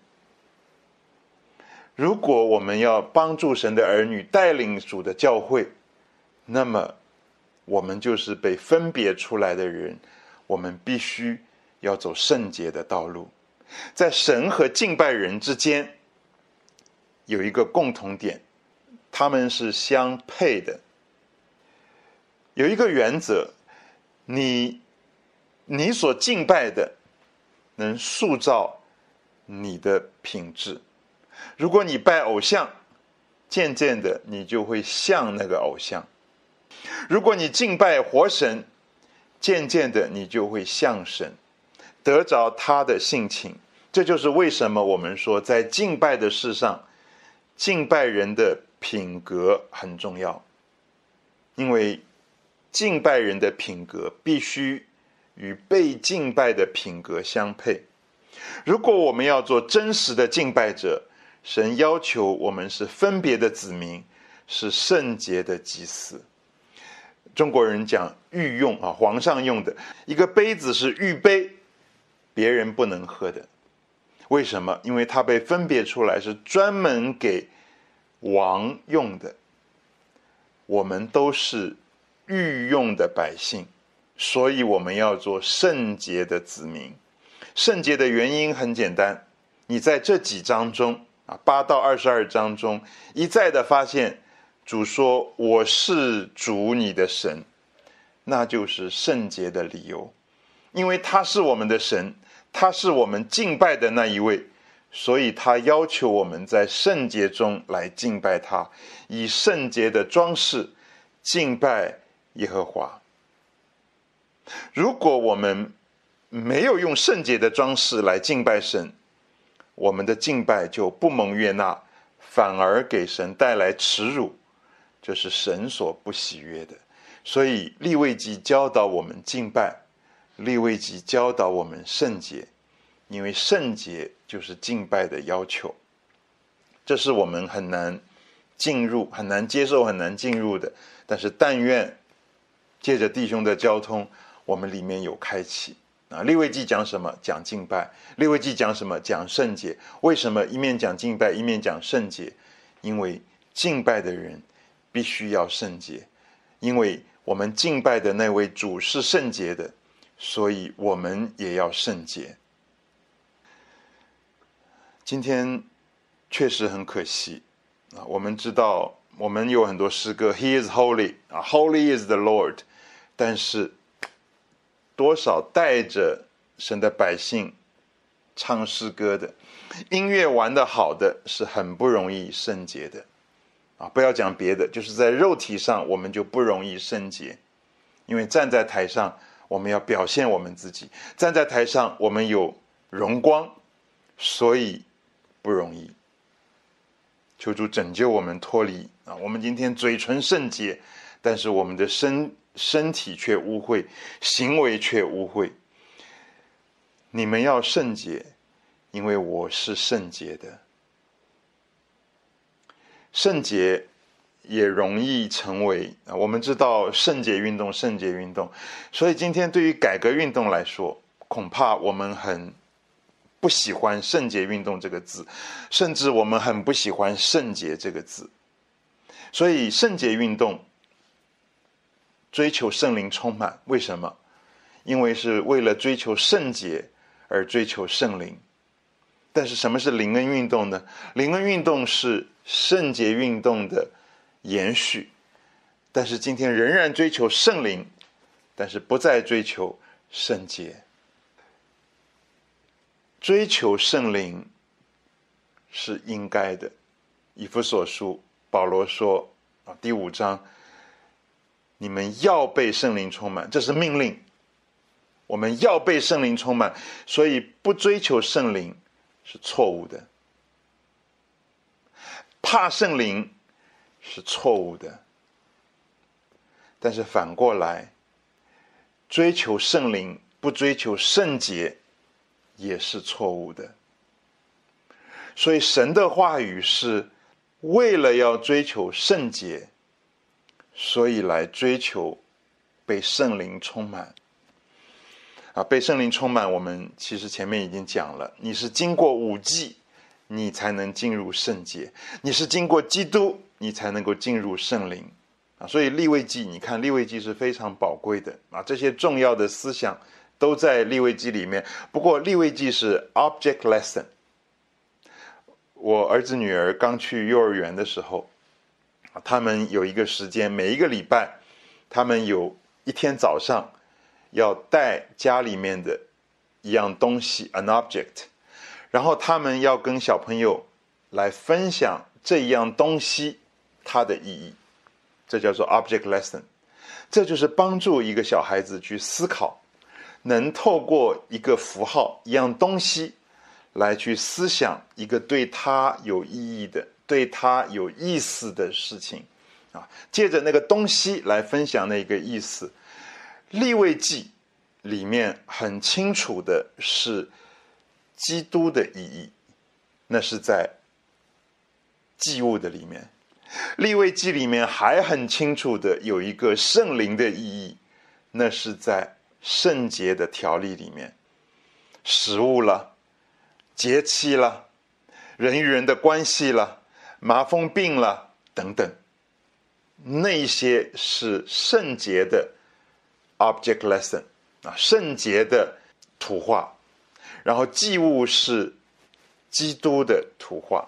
如果我们要帮助神的儿女带领主的教会，那么我们就是被分别出来的人，我们必须要走圣洁的道路。在神和敬拜人之间有一个共同点，他们是相配的。有一个原则，你所敬拜的能塑造你的品质。如果你拜偶像，渐渐的你就会像那个偶像；如果你敬拜活神，渐渐的你就会像神，得着他的性情。这就是为什么我们说在敬拜的事上，敬拜人的品格很重要，因为敬拜人的品格必须与被敬拜的品格相配。如果我们要做真实的敬拜者，神要求我们是分别的子民，是圣洁的祭司。中国人讲御用皇上用的一个杯子是御杯，别人不能喝的。为什么？因为它被分别出来，是专门给王用的。我们都是御用的百姓，所以我们要做圣洁的子民。圣洁的原因很简单，你在这几章中8到22章中一再的发现主说我是主你的神，那就是圣洁的理由。因为他是我们的神，他是我们敬拜的那一位，所以他要求我们在圣洁中来敬拜他，以圣洁的装饰敬拜耶和华。如果我们没有用圣洁的装饰来敬拜神，我们的敬拜就不蒙悦纳，反而给神带来耻辱，这是神所不喜悦的。所以利未记教导我们敬拜，利未记教导我们圣洁，因为圣洁就是敬拜的要求。这是我们很难进入、很难接受、很难进入的，但是但愿借着弟兄的交通，我们里面有开启。利未记讲什么？讲敬拜。利未记讲什么？讲圣洁。为什么一面讲敬拜，一面讲圣洁？因为敬拜的人必须要圣洁，因为我们敬拜的那位主是圣洁的，所以我们也要圣洁。今天确实很可惜我们知道我们有很多诗歌 He is holy, Holy is the Lord， 但是多少带着神的百姓唱诗歌的，音乐玩得好的是很不容易圣洁的不要讲别的，就是在肉体上我们就不容易圣洁，因为站在台上我们要表现我们自己，站在台上我们有荣光，所以不容易。求主拯救我们脱离我们今天嘴唇圣洁，但是我们的身体却污秽，行为却污秽。你们要圣洁，因为我是圣洁的。圣洁也容易成为我们知道圣洁运动，所以今天对于改革运动来说，恐怕我们很不喜欢圣洁运动这个字，甚至我们很不喜欢圣洁这个字。所以圣洁运动追求圣灵充满，为什么？因为是为了追求圣洁而追求圣灵。但是什么是灵恩运动呢？灵恩运动是圣洁运动的延续，但是今天仍然追求圣灵，但是不再追求圣洁。追求圣灵是应该的。以弗所书保罗说第5章，你们要被圣灵充满，这是命令。 我们要被圣灵充满，所以不追求圣灵是错误的。怕圣灵是错误的，但是反过来，追求圣灵不追求圣洁也是错误的。所以神的话语是为了要追求圣洁，所以来追求被圣灵充满。被圣灵充满，我们其实前面已经讲了，你是经过5祭你才能进入圣洁，你是经过基督你才能够进入圣灵。所以利未记，你看利未记是非常宝贵的这些重要的思想都在利未记里面。不过利未记是 object lesson。 我儿子女儿刚去幼儿园的时候，他们有一个时间，每一个礼拜他们有一天早上要带家里面的一样东西 an object， 然后他们要跟小朋友来分享这一样东西它的意义，这叫做 object lesson。 这就是帮助一个小孩子去思考，能透过一个符号一样东西来去思想一个对他有意义的对他有意思的事情借着那个东西来分享那个意思。利未记里面很清楚的是基督的意义，那是在祭物的里面。利未记里面还很清楚的有一个圣灵的意义，那是在圣洁的条例里面，食物了，节期了，人与人的关系了，麻风病了等等，那些是圣洁的 object lesson 圣洁的图画。然后祭物是基督的图画，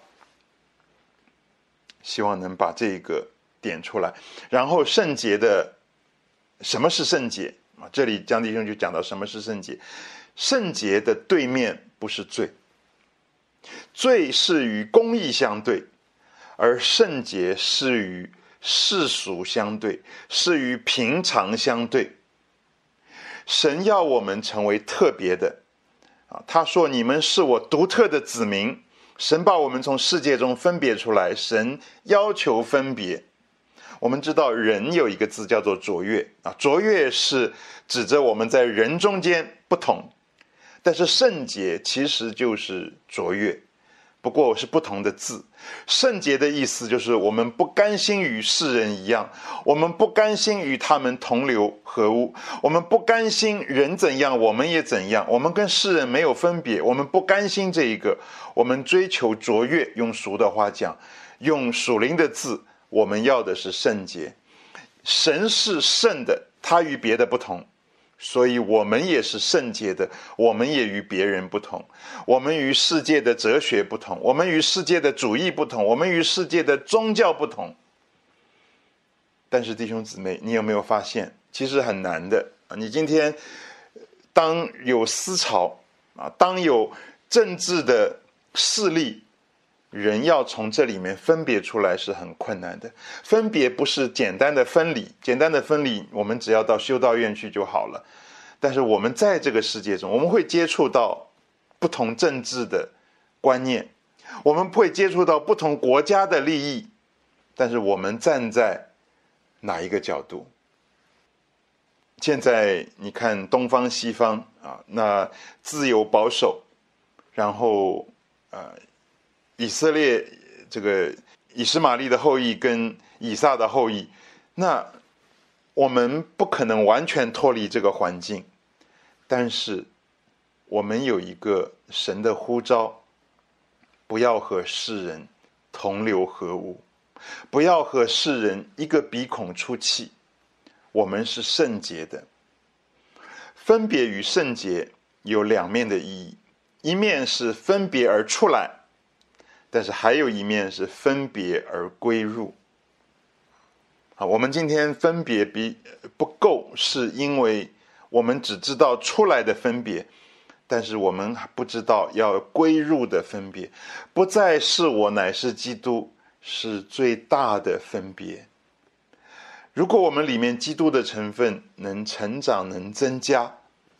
希望能把这个点出来。然后圣洁的，什么是圣洁这里江弟兄就讲到什么是圣洁。圣洁的对面不是罪，罪是与公义相对，而圣洁是与世俗相对，是与平常相对。神要我们成为特别的他说你们是我独特的子民，神把我们从世界中分别出来，神要求分别。我们知道人有一个字叫做卓越卓越是指着我们在人中间不同，但是圣洁其实就是卓越，不过是不同的字。圣洁的意思就是我们不甘心与世人一样，我们不甘心与他们同流合污，我们不甘心人怎样我们也怎样，我们跟世人没有分别，我们不甘心这一个，我们追求卓越。用俗的话讲，用属灵的字，我们要的是圣洁。神是圣的，他与别的不同，所以我们也是圣洁的，我们也与别人不同，我们与世界的哲学不同，我们与世界的主义不同，我们与世界的宗教不同。但是弟兄姊妹，你有没有发现其实很难的你今天当有思潮当有政治的势力，人要从这里面分别出来是很困难的。分别不是简单的分离，简单的分离我们只要到修道院去就好了。但是我们在这个世界中，我们会接触到不同政治的观念，我们会接触到不同国家的利益，但是我们站在哪一个角度？现在你看东方西方那自由保守，然后以色列这个以实玛利的后裔跟以撒的后裔，那我们不可能完全脱离这个环境，但是我们有一个神的呼召，不要和世人同流合污，不要和世人一个鼻孔出气。我们是圣洁的。分别与圣洁有两面的意义，一面是分别而出来，但是还有一面是分别而归入。我们今天分别不够，是因为我们只知道出来的分别，但是我们不知道要归入的分别。不再是我，乃是基督，是最大的分别。如果我们里面基督的成分能成长，能增加，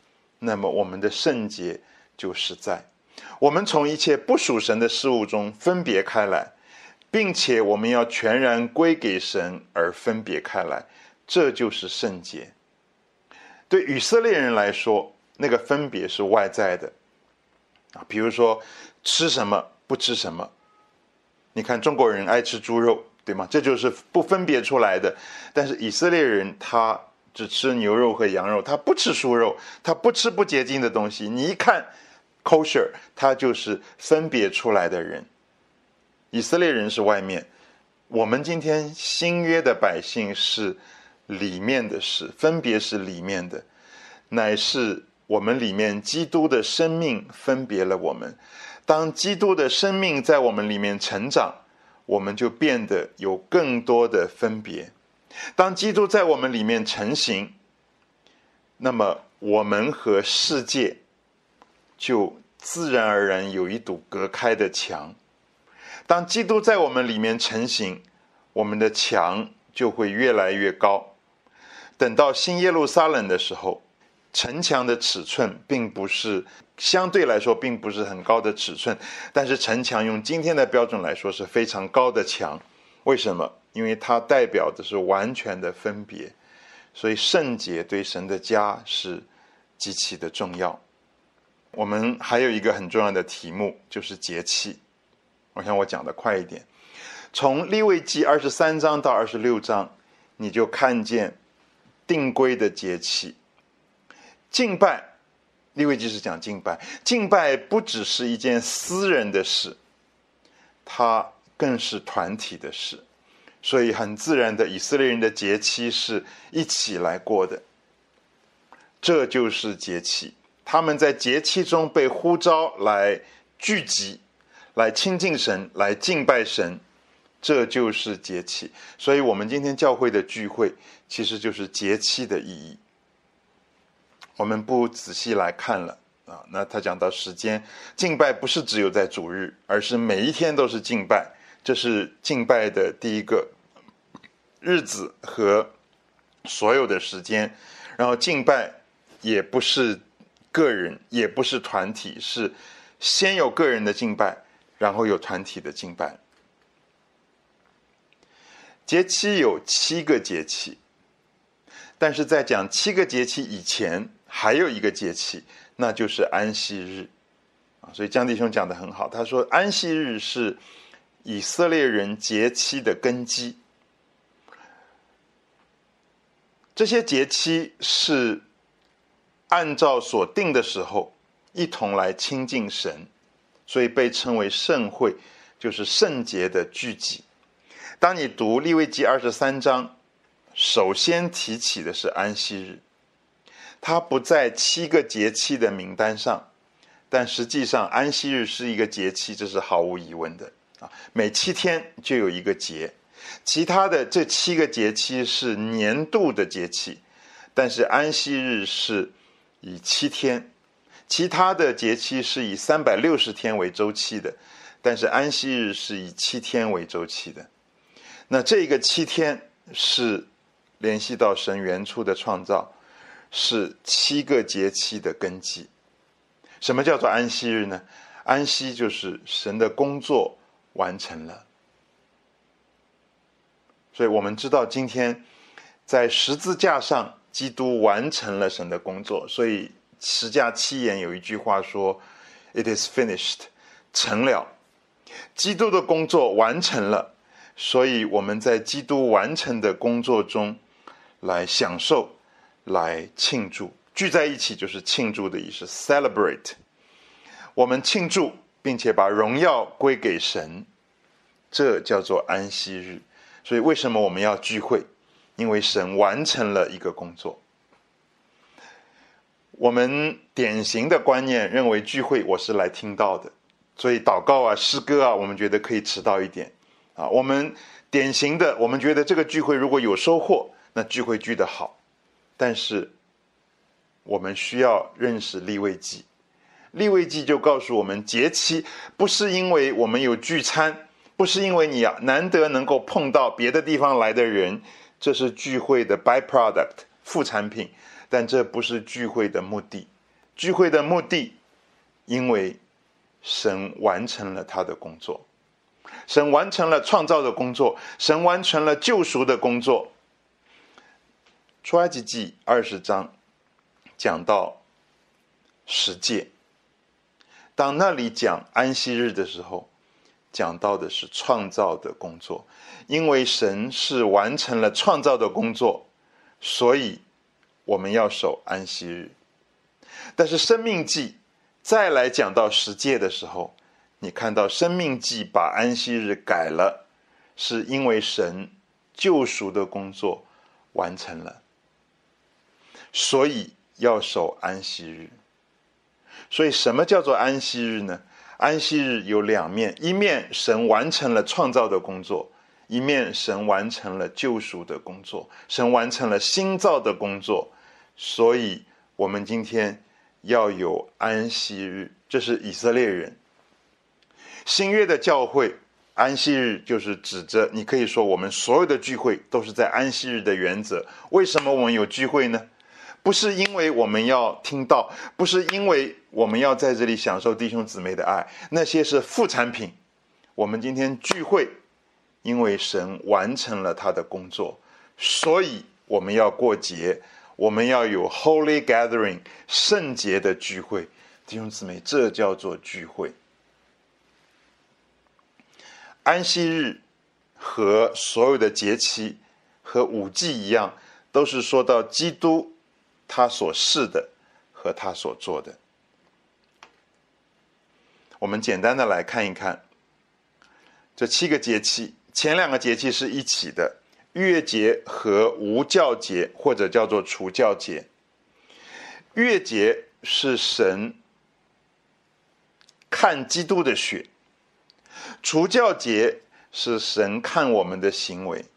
那么我们的圣洁就实在。我们从一切不属神的事物中分别开来，并且我们要全然归给神而分别开来，这就是圣洁。对以色列人来说，那个分别是外在的比如说吃什么不吃什么。你看中国人爱吃猪肉，对吗？这就是不分别出来的。但是以色列人他只吃牛肉和羊肉，他不吃蔬肉，他不吃不洁净的东西。你一看 kosher， 他就是分别出来的人。以色列人是外面，我们今天新约的百姓是里面的事，分别是里面的，乃是我们里面基督的生命分别了我们。当基督的生命在我们里面成长，我们就变得有更多的分别。当基督在我们里面成型，那么我们和世界就自然而然有一堵隔开的墙。当基督在我们里面成型，我们的墙就会越来越高。等到新耶路撒冷的时候，城墙的尺寸并不是相对来说并不是很高的尺寸，但是城墙用今天的标准来说是非常高的墙。为什么？因为它代表的是完全的分别。所以圣洁对神的家是极其的重要。我们还有一个很重要的题目，就是节期。我想我讲得快一点。从利未记23章到26章，你就看见定规的节期。敬拜，利未记是讲敬拜，敬拜不只是一件私人的事，它更是团体的事。所以很自然的，以色列人的节期是一起来过的。这就是节期，他们在节期中被呼召来聚集，来亲近神，来敬拜神，这就是节期。所以我们今天教会的聚会其实就是节期的意义。我们不仔细来看了那他讲到时间，敬拜不是只有在主日，而是每一天都是敬拜，这是敬拜的第一个日子和所有的时间。然后敬拜也不是个人，也不是团体，是先有个人的敬拜，然后有团体的敬拜。节期有7个节期，但是在讲7个节期以前，还有一个节期，那就是安息日所以江弟兄讲得很好，他说安息日是以色列人节期的根基。这些节期是按照所定的时候一同来亲近神，所以被称为圣会，就是圣洁的聚集。当你读利未记23章，首先提起的是安息日，它不在7个节期的名单上，但实际上安息日是一个节期，这是毫无疑问的每7天就有一个节。其他的这7个节期是年度的节期，但是安息日是以7天，其他的节期是以360天为周期的，但是安息日是以7天为周期的。那这个7天是联系到神原初的创造，是7个节期的根基。什么叫做安息日呢？安息就是神的工作完成了。所以我们知道今天在十字架上，基督完成了神的工作。所以十架七言有一句话说 It is finished， 成了。基督的工作完成了，所以我们在基督完成的工作中来享受，来庆祝。聚在一起就是庆祝的意思， celebrate。 我们庆祝并且把荣耀归给神，这叫做安息日。所以为什么我们要聚会？因为神完成了一个工作。我们典型的观念认为聚会我是来听到的，所以祷告啊、诗歌啊，我们觉得可以迟到一点我们典型的，我们觉得这个聚会如果有收获，那聚会聚得好。但是我们需要认识利未记，利未记就告诉我们，节期不是因为我们有聚餐，不是因为你难得能够碰到别的地方来的人，这是聚会的 byproduct 副产品，但这不是聚会的目的。 聚会的目的，因为神完成了他的工作，神完成了创造的工作，神完成了救赎的工作。出埃及记20章讲到十诫，当那里讲安息日的时候，讲到的是创造的工作，因为神是完成了创造的工作，所以我们要守安息日。但是生命记再来讲到十诫的时候，你看到生命记把安息日改了，是因为神救赎的工作完成了，所以要守安息日。所以什么叫做安息日呢？安息日有两面，一面神完成了创造的工作，一面神完成了救赎的工作，神完成了新造的工作，所以我们今天要有安息日。这是以色列人。新约的教会，安息日就是指着，你可以说我们所有的聚会都是在安息日的原则。为什么我们有聚会呢？不是因为我们要听道，不是因为我们要在这里享受弟兄姊妹的爱，那些是副产品。我们今天聚会，因为神完成了他的工作，所以我们要过节，我们要有 Holy Gathering 圣节的聚会。弟兄姊妹，这叫做聚会。安息日和所有的节期和五祭一样，都是说到基督他所是的和他所做的。我们简单的来看一看这7个节期，前2个节期是一起的，逾越节和无酵节，或者叫做除酵节。逾越节是神看基督的血，除酵节是神看我们的行为。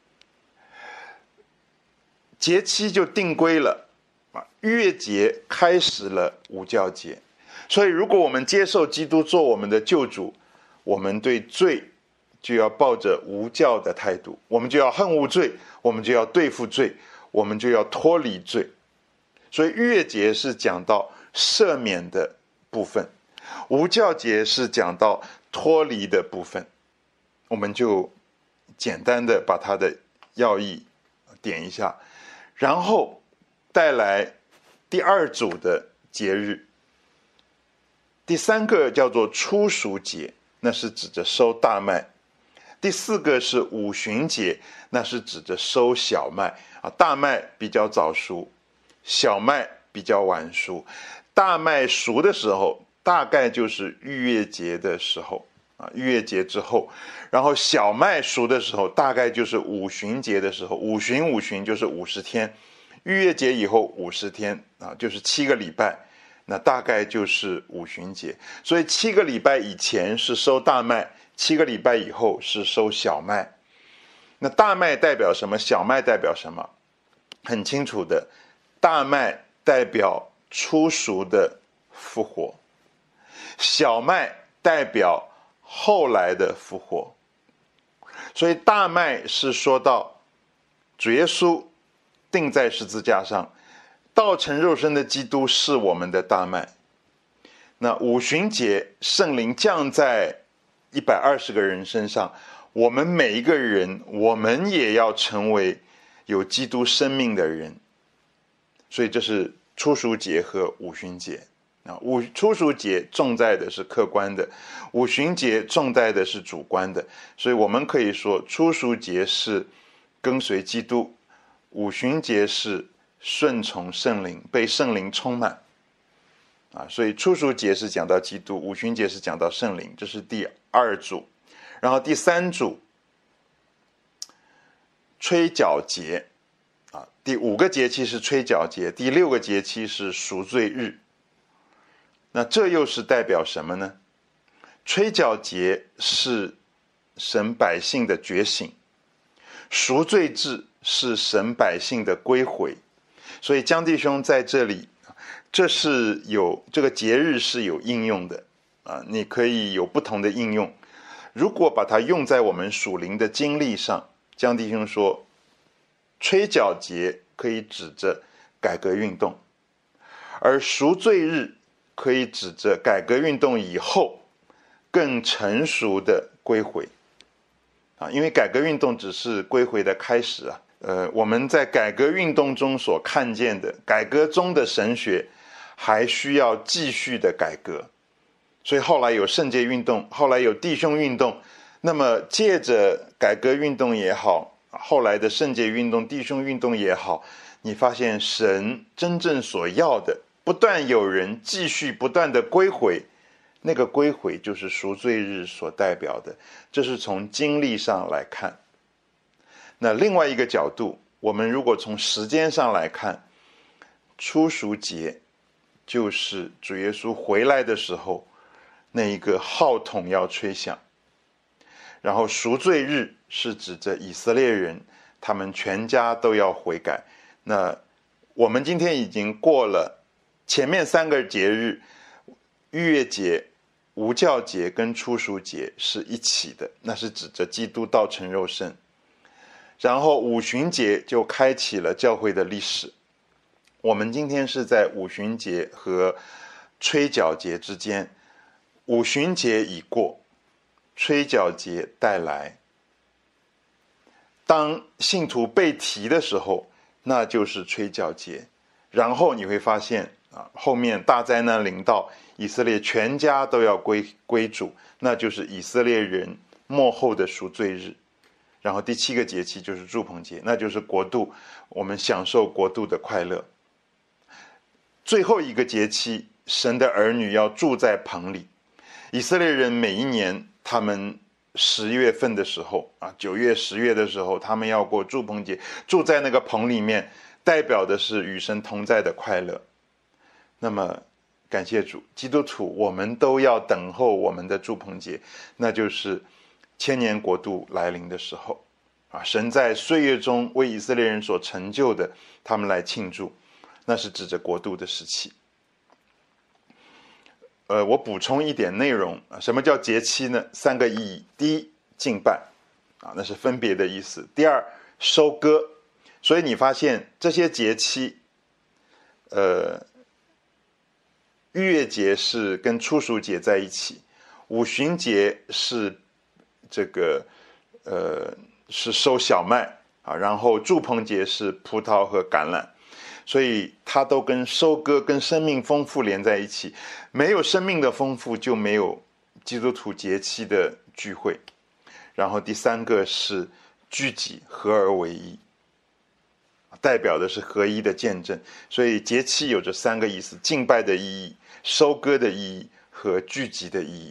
节期就定规了，逾越节开始了无酵节。所以如果我们接受基督做我们的救主，我们对罪就要抱着无酵的态度，我们就要恨恶罪，我们就要对付罪，我们就要脱离罪。所以逾越节是讲到赦免的部分，无酵节是讲到脱离的部分。我们就简单的把它的要义点一下，然后带来第2组的节日。第3个叫做初熟节，那是指着收大麦。第4个是五旬节，那是指着收小麦。大麦比较早熟，小麦比较晚熟。大麦熟的时候大概就是逾越节的时候，逾越节之后。然后小麦熟的时候大概就是五旬节的时候，五旬就是50天，逾越节以后50天，就是7个礼拜，那大概就是五旬节。所以7个礼拜以前是收大麦，7个礼拜以后是收小麦。那大麦代表什么？小麦代表什么？很清楚的，大麦代表初熟的复活，小麦代表后来的复活。所以大麦是说到主耶稣钉在十字架上，道成肉身的基督是我们的大麦。那五旬节圣灵降在120个人身上，我们每一个人，我们也要成为有基督生命的人。所以这是初熟节和五旬节。初熟节重在的是客观的，五旬节重在的是主观的。所以我们可以说初熟节是跟随基督，五旬节是顺从圣灵，被圣灵充满。所以初熟节是讲到基督，五旬节是讲到圣灵，这是第2组。然后第3组吹角节，第5个节期是吹角节，第6个节期是赎罪日。那这又是代表什么呢？吹角节是神百姓的觉醒，赎罪日是神百姓的归回。所以江弟兄在这里，这个节日是有应用的，你可以有不同的应用。如果把它用在我们属灵的经历上，江弟兄说吹角节可以指着改革运动，而赎罪日可以指着改革运动以后更成熟的归回因为改革运动只是归回的开始我们在改革运动中所看见的改革中的神学还需要继续的改革，所以后来有圣洁运动，后来有弟兄运动，那么借着改革运动也好，后来的圣洁运动、弟兄运动也好，你发现神真正所要的，不断有人继续不断的归回，那个归回就是赎罪日所代表的，这是从经历上来看。那另外一个角度，我们如果从时间上来看，初赎节就是主耶稣回来的时候，那一个号筒要吹响，然后赎罪日是指着以色列人，他们全家都要悔改。那我们今天已经过了前面3个节日，逾越节、无酵节跟初赎节是一起的，那是指着基督道成肉身。然后五旬节就开启了教会的历史。我们今天是在五旬节和吹角节之间，五旬节已过，吹角节带来。当信徒被提的时候，那就是吹角节。然后你会发现后面大灾难临到，以色列全家都要归主，那就是以色列人末后的赎罪日。然后第7个节期就是住棚节，那就是国度，我们享受国度的快乐。最后一个节期，神的儿女要住在棚里。以色列人每一年，他们10月份的时候9月、10月的时候，他们要过住棚节，住在那个棚里面，代表的是与神同在的快乐。那么感谢主，基督徒我们都要等候我们的住棚节，那就是千年国度来临的时候神在岁月中为以色列人所成就的，他们来庆祝，那是指着国度的时期。我补充一点内容什么叫节期呢？3个意义。第一，敬拜那是分别的意思。第二，收割。所以你发现这些节期逾越节是跟初赎节在一起，五旬节是是收小麦然后住棚节是葡萄和橄榄，所以它都跟收割跟生命丰富连在一起。没有生命的丰富，就没有基督徒节期的聚会。然后第3个是聚集，合而为一，代表的是合一的见证。所以节期有这3个意思：敬拜的意义、收割的意义和聚集的意义。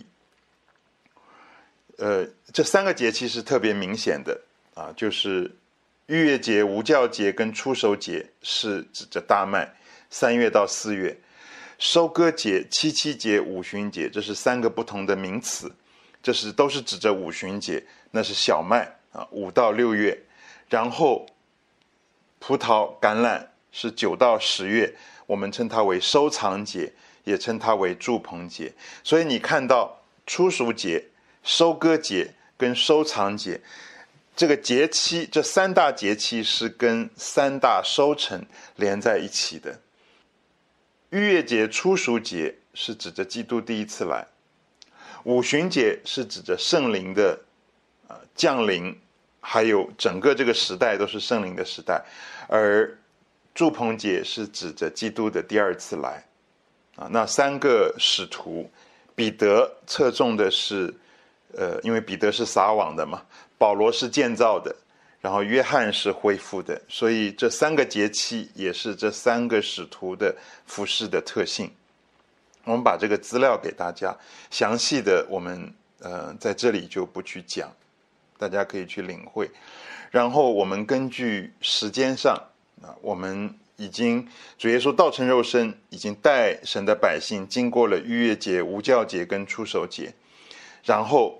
这3个节期是特别明显的就是逾越节、无酵节跟初熟节是指着大麦，3月到4月。收割节、七七节、五旬节，这是3个不同的名词，都是指着五旬节，那是小麦5到6月。然后葡萄、橄榄是9到10月，我们称它为收藏节，也称它为住棚节。所以你看到初熟节、收割节跟收藏节，这个节期，这3大节期是跟3大收成连在一起的。逾越节、初熟节是指着基督第一次来，五旬节是指着圣灵的降临，还有整个这个时代都是圣灵的时代，而住棚节是指着基督的第2次来那3个使徒，彼得侧重的是因为彼得是撒网的嘛，保罗是建造的，然后约翰是恢复的，所以这3个节期也是这3个使徒的服事的特性。我们把这个资料给大家，详细的我们在这里就不去讲，大家可以去领会。然后我们根据时间上我们已经主耶稣道成肉身，已经带神的百姓经过了逾越节、无酵节跟初熟节，然后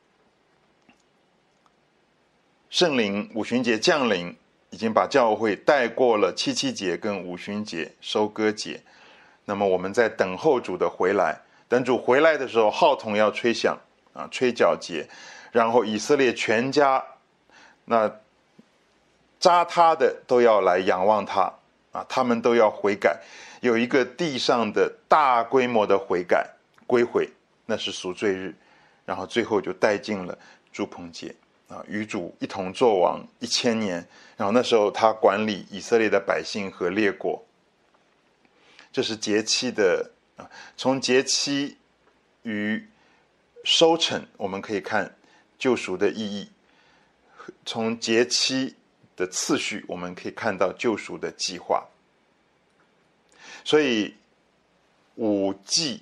圣灵五旬节降临，已经把教会带过了七七节跟五旬节、收割节。那么我们在等候主的回来，等主回来的时候，号筒要吹响吹角节，然后以色列全家，那扎他的都要来仰望他他们都要悔改，有一个地上的大规模的悔改归回，那是赎罪日，然后最后就带进了住棚节与主一同作王1000年，然后那时候他管理以色列的百姓和列国。这是节期的从节期与收成我们可以看救赎的意义，从节期的次序我们可以看到救赎的计划。所以5祭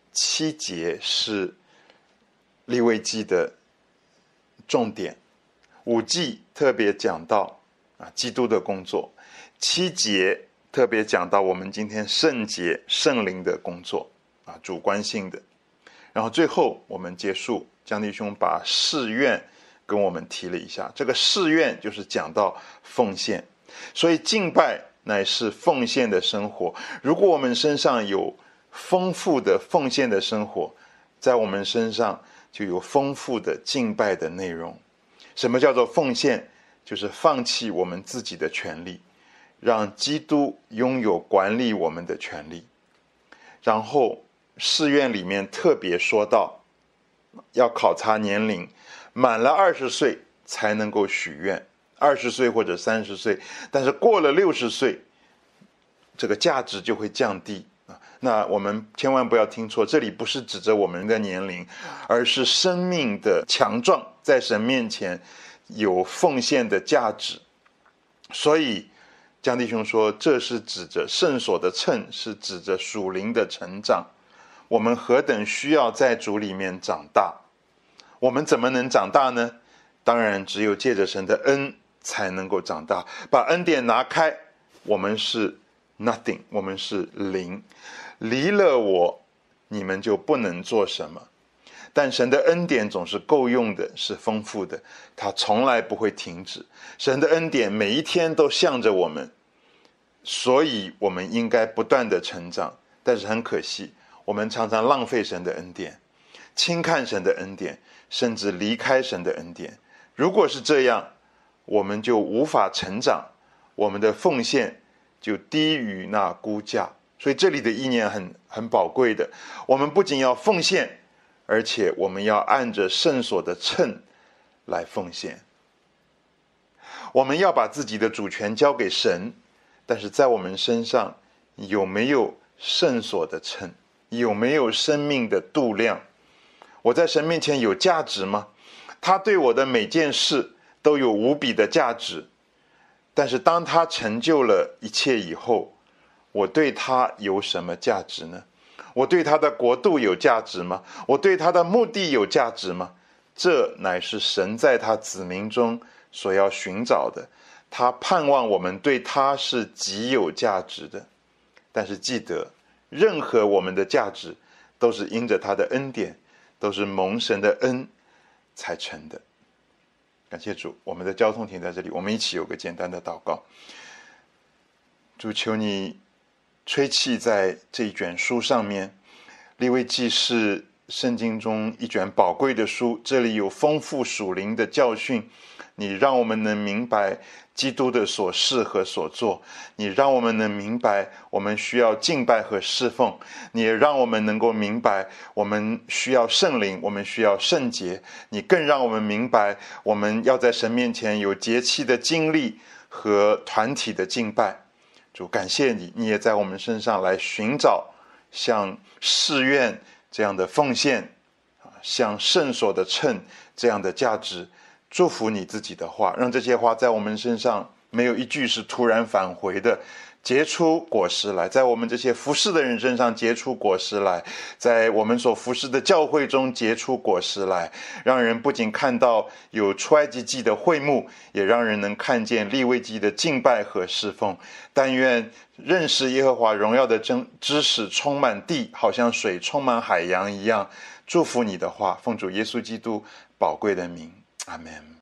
7节是利未记的重点。5祭特别讲到基督的工作，7节特别讲到我们今天圣洁圣灵的工作主观性的。然后最后我们结束，江弟兄把誓愿跟我们提了一下，这个誓愿就是讲到奉献，所以敬拜乃是奉献的生活。如果我们身上有丰富的奉献的生活，在我们身上就有丰富的敬拜的内容。什么叫做奉献？就是放弃我们自己的权利，让基督拥有管理我们的权利。然后誓愿里面特别说到要考察年龄，满了20岁才能够许愿，20岁或者30岁，但是过了60岁这个价值就会降低。那我们千万不要听错，这里不是指着我们的年龄，而是生命的强壮在神面前有奉献的价值。所以江弟兄说，这是指着圣所的称，是指着属灵的成长。我们何等需要在主里面长大。我们怎么能长大呢？当然只有借着神的恩才能够长大。把恩典拿开，我们是 nothing， 我们是零，离了我你们就不能做什么。但神的恩典总是够用的，是丰富的，它从来不会停止。神的恩典每一天都向着我们，所以我们应该不断的成长。但是很可惜，我们常常浪费神的恩典，轻看神的恩典，甚至离开神的恩典。如果是这样，我们就无法成长，我们的奉献就低于那估价。所以这里的意念很宝贵的，我们不仅要奉献，而且我们要按着圣所的称来奉献。我们要把自己的主权交给神，但是在我们身上有没有圣所的称？有没有生命的度量？我在神面前有价值吗？他对我的每件事都有无比的价值，但是当他成就了一切以后，我对他有什么价值呢？我对他的国度有价值吗？我对他的目的有价值吗？这乃是神在他子民中所要寻找的，他盼望我们对他是极有价值的。但是记得，任何我们的价值都是因着他的恩典，都是蒙神的恩才成的。感谢主，我们的交通停在这里，我们一起有个简单的祷告。主，求你吹气在这一卷书上面。利未记是圣经中一卷宝贵的书，这里有丰富属灵的教训，你让我们能明白基督的所事和所做，你让我们能明白我们需要敬拜和侍奉，你也让我们能够明白我们需要圣灵，我们需要圣洁，你更让我们明白我们要在神面前有节期的经历和团体的敬拜。主，感谢你，你也在我们身上来寻找像誓愿这样的奉献，像圣所的称这样的价值。祝福你自己的话，让这些话在我们身上没有一句是突然返回的，结出果实来，在我们这些服侍的人身上结出果实来，在我们所服侍的教会中结出果实来，让人不仅看到有出埃及记的会幕，也让人能看见利未记的敬拜和侍奉。但愿认识耶和华荣耀的知识充满地，好像水充满海洋一样。祝福你的话，奉主耶稣基督宝贵的名，阿们。